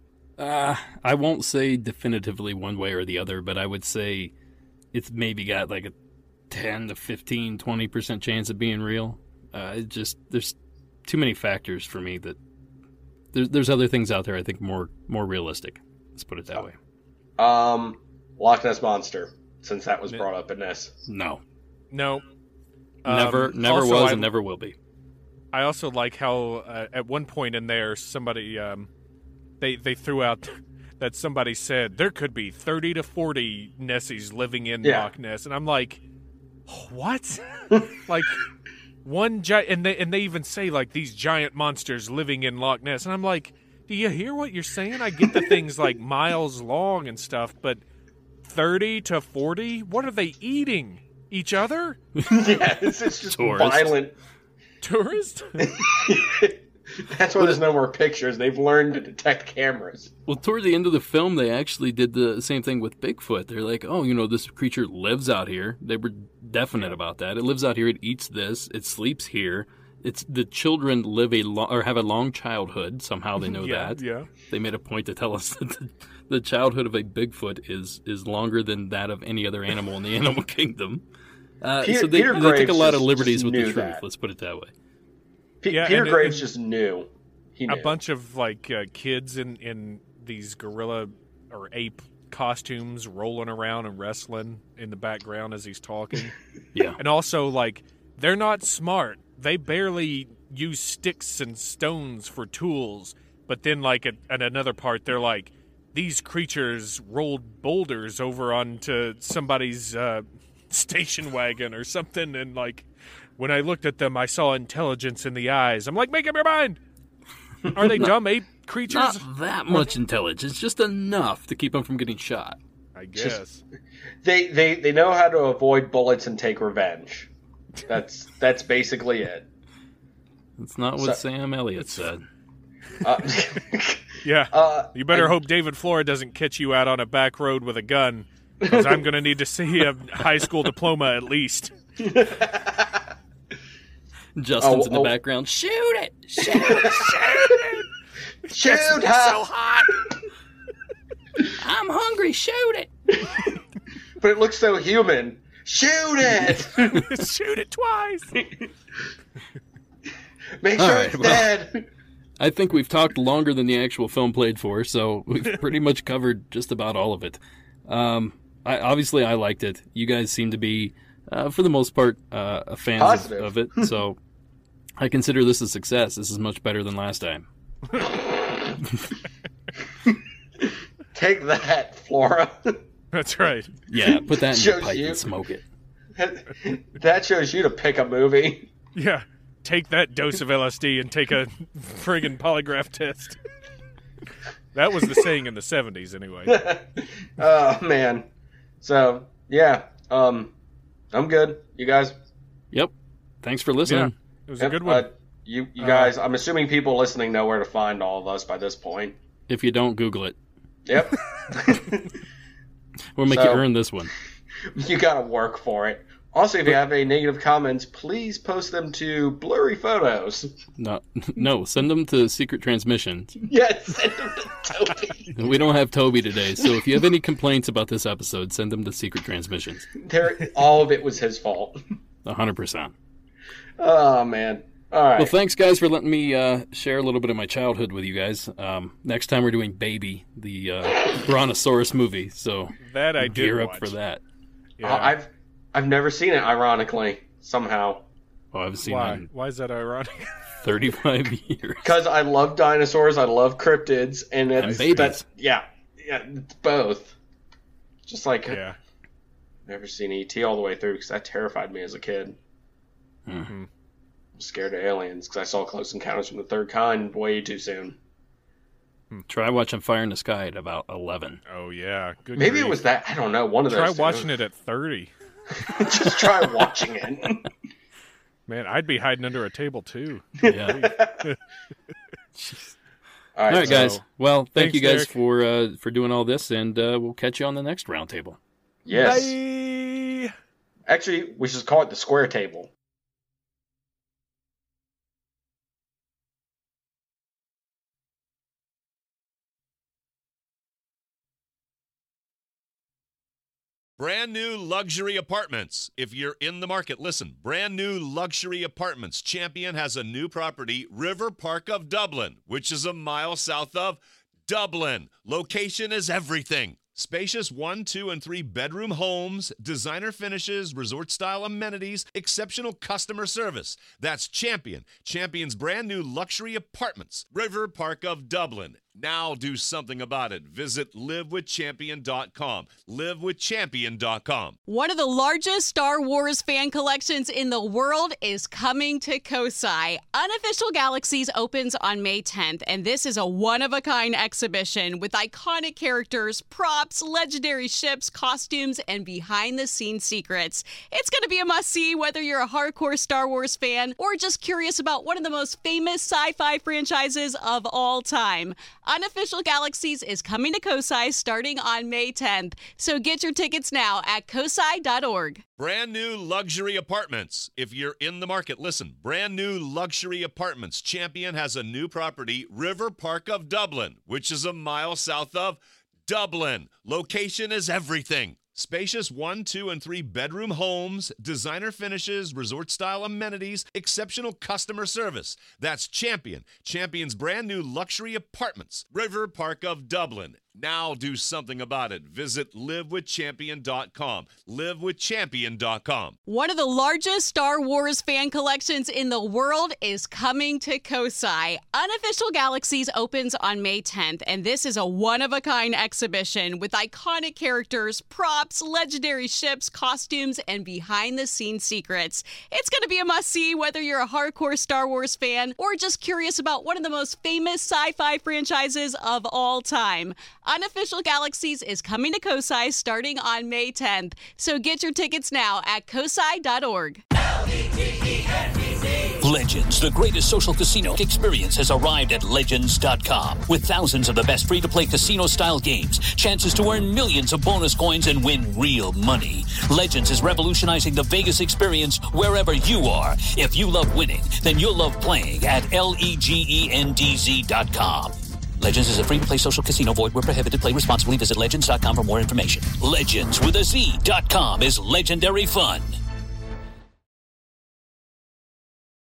I won't say definitively one way or the other, but I would say it's maybe got like a 10 to 15, 20% chance of being real. There's too many factors for me that there's other things out there I think more realistic. Let's put it that way. Loch Ness Monster, since that was brought up in this. No. Never was and never will be. I also like how at one point in there somebody they threw out that somebody said there could be 30 to 40 Nessies living in Loch Ness, and I'm like, what? Like one giant, and they even say like these giant monsters living in Loch Ness, and I'm like, do you hear what you're saying? I get the things like miles long and stuff, but 30 to 40, what are they eating? Each other? Yeah, it's just violent. Tourist? That's why there's no more pictures. They've learned to detect cameras. Well, toward the end of the film, they actually did the same thing with Bigfoot. They're like, oh, this creature lives out here. They were definite about that. It lives out here. It eats this. It sleeps here. It's the children live have a long childhood. Somehow they know that. Yeah. They made a point to tell us that the childhood of a Bigfoot is longer than that of any other animal in the animal kingdom. So they take a lot of liberties with the truth. That. Let's put it that way. Peter Graves just knew. He knew. A bunch of like kids in these gorilla or ape costumes rolling around and wrestling in the background as he's talking. Yeah. And also like they're not smart. They barely use sticks and stones for tools. But then like at another part they're like, these creatures rolled boulders over onto somebody's station wagon or something, and like when I looked at them I saw intelligence in the eyes. I'm like, make up your mind. Are they dumb ape creatures? Not that much intelligence, just enough to keep them from getting shot. I guess. They know how to avoid bullets and take revenge. That's basically it. That's not what Sam Elliott said. Yeah. You better hope David Flora doesn't catch you out on a back road with a gun, because I'm going to need to see a high school diploma at least. Justin's in the background. Shoot it! Shoot it! Shoot her! So hot! I'm hungry. Shoot it! But it looks so human. Shoot it! Shoot it twice! Make sure it's dead! I think we've talked longer than the actual film played for, so we've pretty much covered just about all of it. I liked it. You guys seem to be, for the most part, fans of it, so I consider this a success. This is much better than last time. Take that, Flora. That's right. Yeah, put that in your pipe and smoke it. That shows you to pick a movie. Yeah. Take that dose of LSD and take a friggin' polygraph test. That was the saying in the 70s, anyway. Oh, man. So, yeah. I'm good. You guys? Yep. Thanks for listening. Yeah, it was a good one. You guys, I'm assuming people listening know where to find all of us by this point. If you don't, Google it. Yep. We'll make you earn this one. You gotta work for it. Also, if you have any negative comments, please post them to Blurry Photos. No, send them to Secret Transmissions. Yes, send them to Toby. We don't have Toby today, so if you have any complaints about this episode, send them to Secret Transmissions. All of it was his fault. 100%. Oh, man. All right. Well, thanks, guys, for letting me share a little bit of my childhood with you guys. Next time we're doing Baby, the Brontosaurus movie, so that I did gear watch. up for that. Yeah. I've never seen it, ironically, somehow. Oh, I've seen Why? it in Why is that ironic? 35 years. Because I love dinosaurs, I love cryptids, and it's babies. it's both. Just like Yeah. never seen E.T. all the way through because that terrified me as a kid. Mm-hmm. I'm scared of aliens because I saw Close Encounters from the Third Kind way too soon. Try watching Fire in the Sky at about 11. Oh, yeah. Good Maybe grief. it was that. I don't know. One of those. Try watching it at 30. Just try watching it. Man, I'd be hiding under a table, too. Yeah. All right, guys. so- Well, thank Thanks, you guys Derek. for doing all this, and we'll catch you on the next roundtable. Yes. Bye. Actually, we should call it the square table. Brand new luxury apartments. If you're in the market, listen. Brand new luxury apartments. Champion has a new property, River Park of Dublin, which is a mile south of Dublin. Location is everything. Spacious 1, 2, and 3 bedroom homes, designer finishes, resort-style amenities, exceptional customer service. That's Champion. Champion's brand new luxury apartments, River Park of Dublin. Now do something about it. Visit livewithchampion.com. Livewithchampion.com. One of the largest Star Wars fan collections in the world is coming to Kosai. Unofficial Galaxies opens on May 10th, and this is a one-of-a-kind exhibition with iconic characters, props, legendary ships, costumes, and behind-the-scenes secrets. It's going to be a must-see whether you're a hardcore Star Wars fan or just curious about one of the most famous sci-fi franchises of all time. Unofficial Galaxies is coming to Kosai starting on May 10th, so get your tickets now at kosai.org. Brand new luxury apartments. If you're in the market, listen. Brand new luxury apartments. Champion has a new property, River Park of Dublin, which is a mile south of Dublin. Location is everything. Spacious 1, 2, and 3 bedroom homes, designer finishes, resort-style amenities, exceptional customer service. That's Champion. Champion's brand new luxury apartments, River Park of Dublin. Now do something about it. Visit livewithchampion.com. livewithchampion.com. One of the largest Star Wars fan collections in the world is coming to Kosai. Unofficial Galaxies opens on May 10th, and this is a one-of-a-kind exhibition with iconic characters, props, legendary ships, costumes, and behind-the-scenes secrets. It's going to be a must-see whether you're a hardcore Star Wars fan or just curious about one of the most famous sci-fi franchises of all time. Unofficial Galaxies is coming to Kosai starting on May 10th, so get your tickets now at kosai.org. Legends, the greatest social casino experience, has arrived at Legends.com. With thousands of the best free-to-play casino-style games, chances to earn millions of bonus coins and win real money. Legends is revolutionizing the Vegas experience wherever you are. If you love winning, then you'll love playing at LEGENDZ.com. Legends is a free-to-play social casino. Void where prohibited. Play responsibly. Visit Legends.com for more information. Legends with a Z.com is legendary fun.